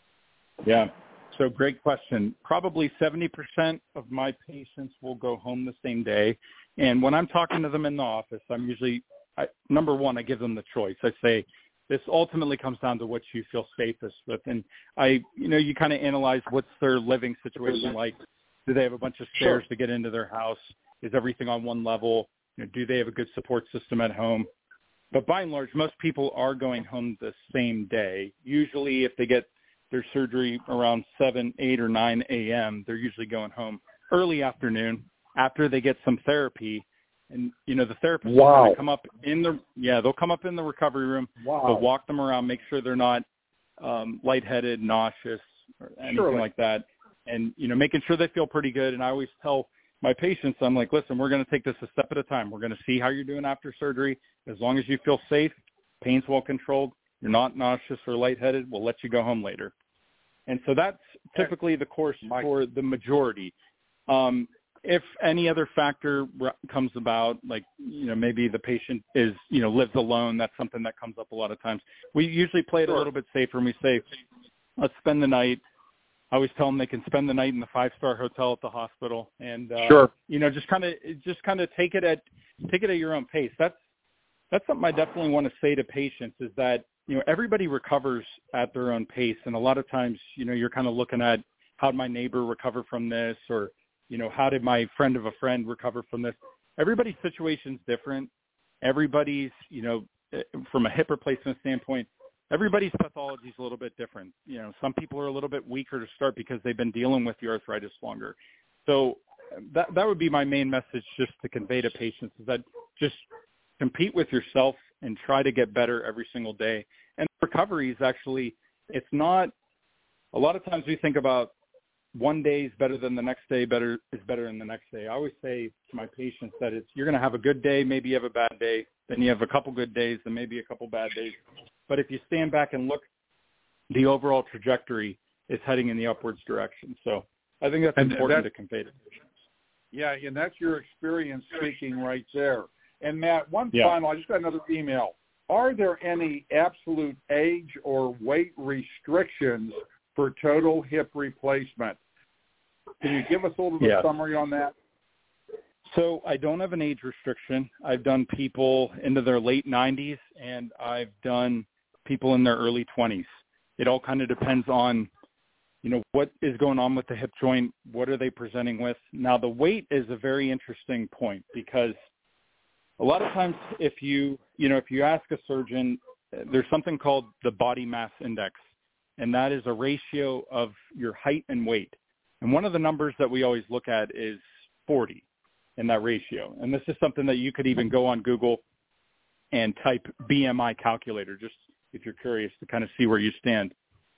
Yeah. So great question. Probably seventy percent of my patients will go home the same day. And when I'm talking to them in the office, I'm usually, I, number one, I give them the choice. I say, this ultimately comes down to what you feel safest with. And I, you know, you kind of analyze what's their living situation like. Do they have a bunch of stairs to get into their house? Is everything on one level? You know, do they have a good support system at home? But by and large, most people are going home the same day. Usually if they get their surgery around seven, eight, or nine a.m., they're usually going home early afternoon after they get some therapy. And, you know, the therapist wow. will kind of come up in the, yeah, they'll come up in the recovery room. Wow. They'll walk them around, make sure they're not um, lightheaded, nauseous, or anything Surely. like that. And, you know, making sure they feel pretty good. And I always tell my patients, I'm like, listen, we're going to take this a step at a time. We're going to see how you're doing after surgery. As long as you feel safe, pain's well controlled, you're not nauseous or lightheaded, we'll let you go home later. And so that's typically the course Mike. for the majority. Um, if any other factor comes about, like, you know, maybe the patient is, you know, lives alone, that's something that comes up a lot of times. We usually play it Sure. a little bit safer and we say, let's spend the night. I always tell them they can spend the night in the five-star hotel at the hospital, and uh, sure. you know, just kind of, just kind of take it at, take it at your own pace. That's that's something I definitely want to say to patients is that, you know, everybody recovers at their own pace, and a lot of times, you know, you're kind of looking at how did my neighbor recover from this, or, you know, how did my friend of a friend recover from this? Everybody's situation's different. Everybody's, you know, from a hip replacement standpoint, everybody's pathology is a little bit different. You know, some people are a little bit weaker to start because they've been dealing with the arthritis longer. So that that would be my main message just to convey to patients is that just compete with yourself and try to get better every single day. And recovery is actually, it's not, a lot of times we think about one day is better than the next day, better is better than the next day. I always say to my patients that it's, you're going to have a good day, maybe you have a bad day, then you have a couple good days, then maybe a couple bad days. But if you stand back and look, the overall trajectory is heading in the upwards direction. So I think that's and important that, to convey to patients. Yeah, and that's your experience speaking right there. And, Matt, one Yeah. final, I just got another email. Are there any absolute age or weight restrictions for total hip replacement? Can you give us a little bit Yeah. of summary on that? So I don't have an age restriction. I've done people into their late nineties, and I've done people in their early twenties. It all kind of depends on, you know, what is going on with the hip joint, what are they presenting with. Now, the weight is a very interesting point because a lot of times if you, you know, if you ask a surgeon, there's something called the body mass index, and that is a ratio of your height and weight. And one of the numbers that we always look at is forty in that ratio. And this is something that you could even go on Google and type B M I calculator, just if you're curious to kind of see where you stand.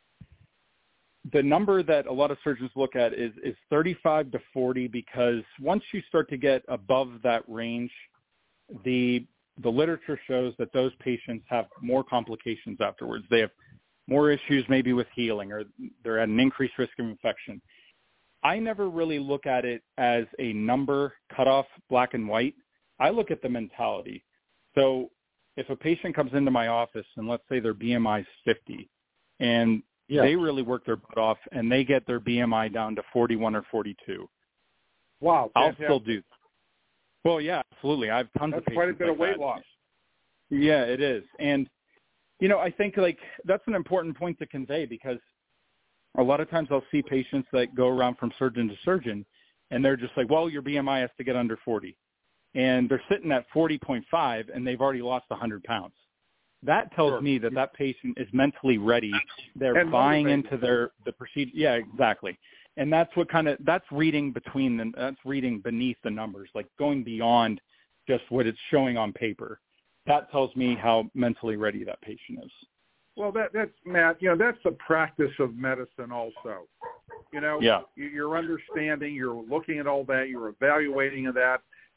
The number that a lot of surgeons look at is, is thirty-five to forty, because once you start to get above that range, the the literature shows that those patients have more complications afterwards. They have more issues maybe with healing, or they're at an increased risk of infection. I never really look at it as a number cut off black and white. I look at the mentality. So if a patient comes into my office and let's say their B M I is fifty and yeah. they really work their butt off and they get their B M I down to forty-one or forty-two. Wow. I'll still do. Well, yeah, absolutely. I have tons That's of patients. quite a bit like of weight that. loss. Yeah, it is. And, you know, I think like that's an important point to convey, because a lot of times I'll see patients that go around from surgeon to surgeon and they're just like, well, your B M I has to get under forty. And they're sitting at forty point five and they've already lost one hundred pounds. That tells Sure. me that that patient is mentally ready. They're And buying motivated. into their, the procedure. Yeah, exactly. And that's what kind of, that's reading between them. That's reading beneath the numbers, like going beyond just what it's showing on paper. That tells me how mentally ready that patient is. Well, that, that's, Matt, you know, that's the practice of medicine also. You know, Yeah. you're understanding, you're looking at all that, you're evaluating that,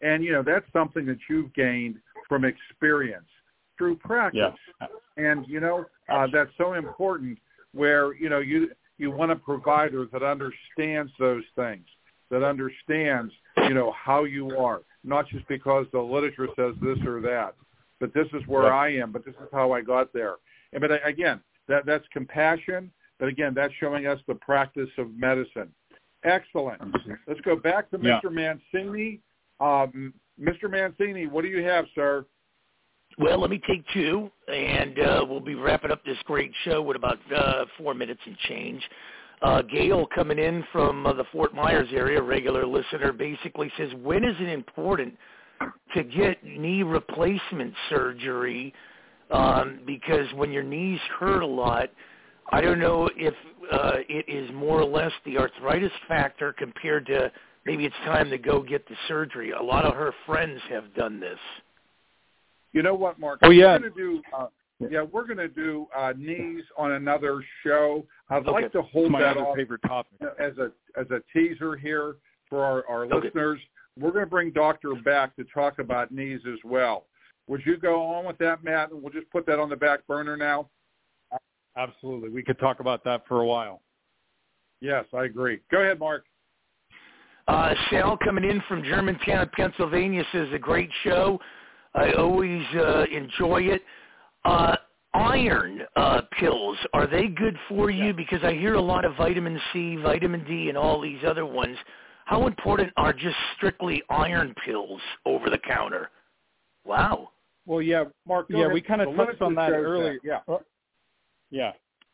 And, you know, that's something that you've gained from experience through practice. Yeah. And, you know, uh, that's so important where, you know, you you want a provider that understands those things, that understands, you know, how you are, not just because the literature says this or that, but this is where yeah. I am, but this is how I got there. And, but again, that that's compassion, but again, that's showing us the practice of medicine. Excellent. Let's go back to Yeah. Mister Mancini. Um, Mister Mancini, what do you have, sir? Well, let me take two, and uh, we'll be wrapping up this great show with about uh, four minutes and change. Uh, Gail, coming in from uh, the Fort Myers area, regular listener, basically says, when is it important to get knee replacement surgery? Um, because when your knees hurt a lot, I don't know if uh, it is more or less the arthritis factor compared to maybe it's time to go get the surgery. A lot of her friends have done this. You know what, Mark? Oh, yeah. We're going to do, uh, yeah, we're going to do uh, knees on another show. I'd Okay. like to hold My that other off favorite topic. as a as a teaser here for our, our Okay. listeners. We're going to bring Doctor back to talk about knees as well. Would you go on with that, Matt? And we'll just put that on the back burner now. Absolutely. We could talk about that for a while. Yes, I agree. Go ahead, Mark. Uh, Sal, coming in from Germantown, Pennsylvania, says a great show. I always uh, enjoy it. Uh, iron uh, pills, are they good for you? Because I hear a lot of vitamin C, vitamin D, and all these other ones. How important are just strictly iron pills over the counter? Wow. Well, yeah, Mark. Go yeah, ahead. we kind of The touched on that limited shows earlier. that. Yeah. Yeah.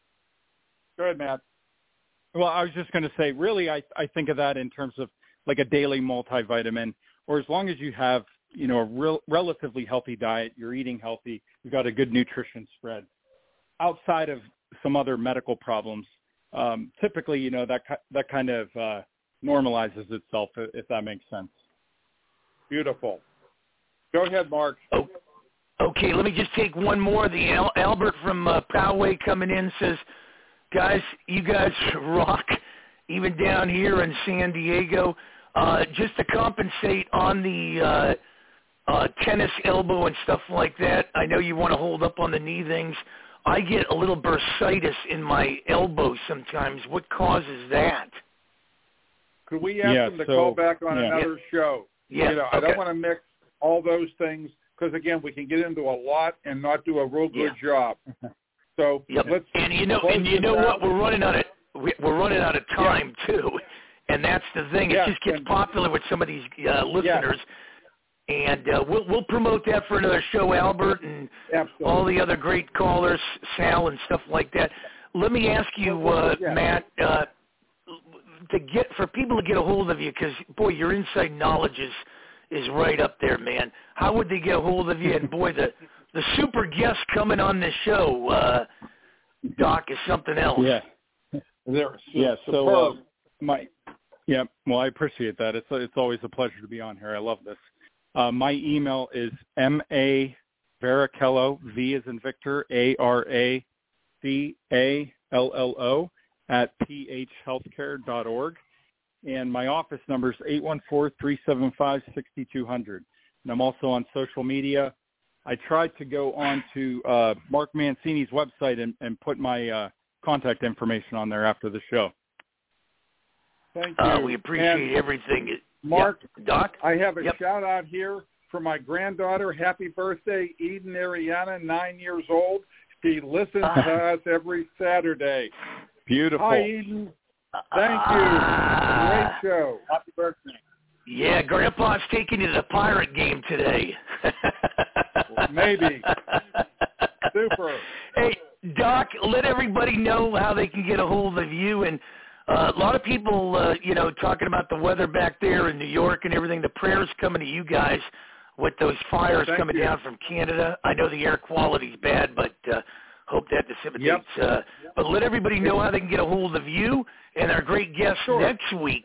Go ahead, Matt. Well, I was just going to say, really, I, I think of that in terms of like a daily multivitamin, or as long as you have, you know, a real, relatively healthy diet, you're eating healthy, you've got a good nutrition spread. Outside of some other medical problems, um, typically, you know, that that kind of uh, normalizes itself, if that makes sense. Beautiful. Go ahead, Mark. Oh, okay, let me just take one more. The Al- Albert from uh, Poway coming in says, guys, you guys rock, even down here in San Diego. Uh, just to compensate on the uh, uh, tennis elbow and stuff like that, I know you want to hold up on the knee things. I get a little bursitis in my elbow sometimes. What causes that? Could we ask Yeah, them to so- call back on yeah. another show? Yeah, You know, I okay. don't want to mix all those things because, again, we can get into a lot and not do a real good Yeah. job. So Yep. let's and you know, close and you this know out. what? We're running out of we- we're running out of time too, and that's the thing. It Yeah, just gets and- popular with some of these uh, listeners, and uh, we'll we'll promote that for another show, Albert, and Absolutely. all the other great callers, Sal, and stuff like that. Let me ask you, uh, Yeah. Matt, uh, to get for people to get a hold of you, because boy, your inside knowledge is is right up there, man. How would they get a hold of you? And boy, the the super guest coming on this show, uh, Doc, is something else. Yeah. They're su- Yeah, so superb. uh, my yeah, well, I appreciate that. It's it's always a pleasure to be on here. I love this. Uh, my email is M A Varacallo, V as in Victor, A R A C A L L O at p h healthcare dot org, and my office number is eight one four, three seven five, six two zero zero. And I'm also on social media. I tried to go on to uh, Mark Mancini's website and, and put my uh, contact information on there after the show. Thank you. Uh, we appreciate And everything. Mark, Yep. Doc? I have a Yep. shout out here for my granddaughter. Happy birthday, Eden Ariana, nine years old. She listens to us every Saturday. Beautiful. Hi, Eden. Thank you. Ah. Great show. Happy birthday. Yeah, Grandpa's taking you to the Pirate game today. Maybe. Super. Hey, Doc, let everybody know how they can get a hold of you. And uh, a lot of people, uh, you know, talking about the weather back there in New York and everything. The prayers coming to you guys with those fires Thank coming you. down from Canada. I know the air quality's bad, but uh, hope that dissipates. Yep. Uh, but let everybody know how they can get a hold of you and our great guest Sure. next week.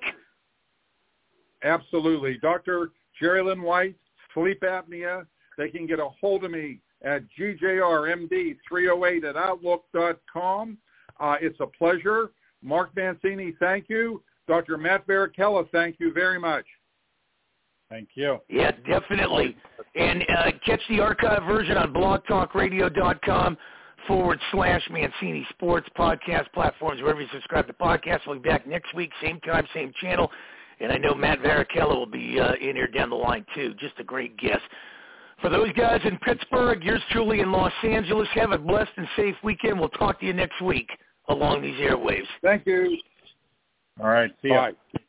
Absolutely. Doctor Jerry Lynn White, sleep apnea. They can get a hold of me at G J R M D three oh eight at outlook dot com. Uh, it's a pleasure. Mark Mancini, thank you. Doctor Matt Varacallo, thank you very much. Thank you. Yeah, definitely. And uh, catch the archive version on blogtalkradio.com forward slash Mancini Sports podcast platforms, wherever you subscribe to podcasts. We'll be back next week, same time, same channel. And I know Matt Varicella will be uh, in here down the line, too. Just a great guest. For those guys in Pittsburgh, yours truly in Los Angeles, have a blessed and safe weekend. We'll talk to you next week along these airwaves. Thank you. All right. See ya. Bye.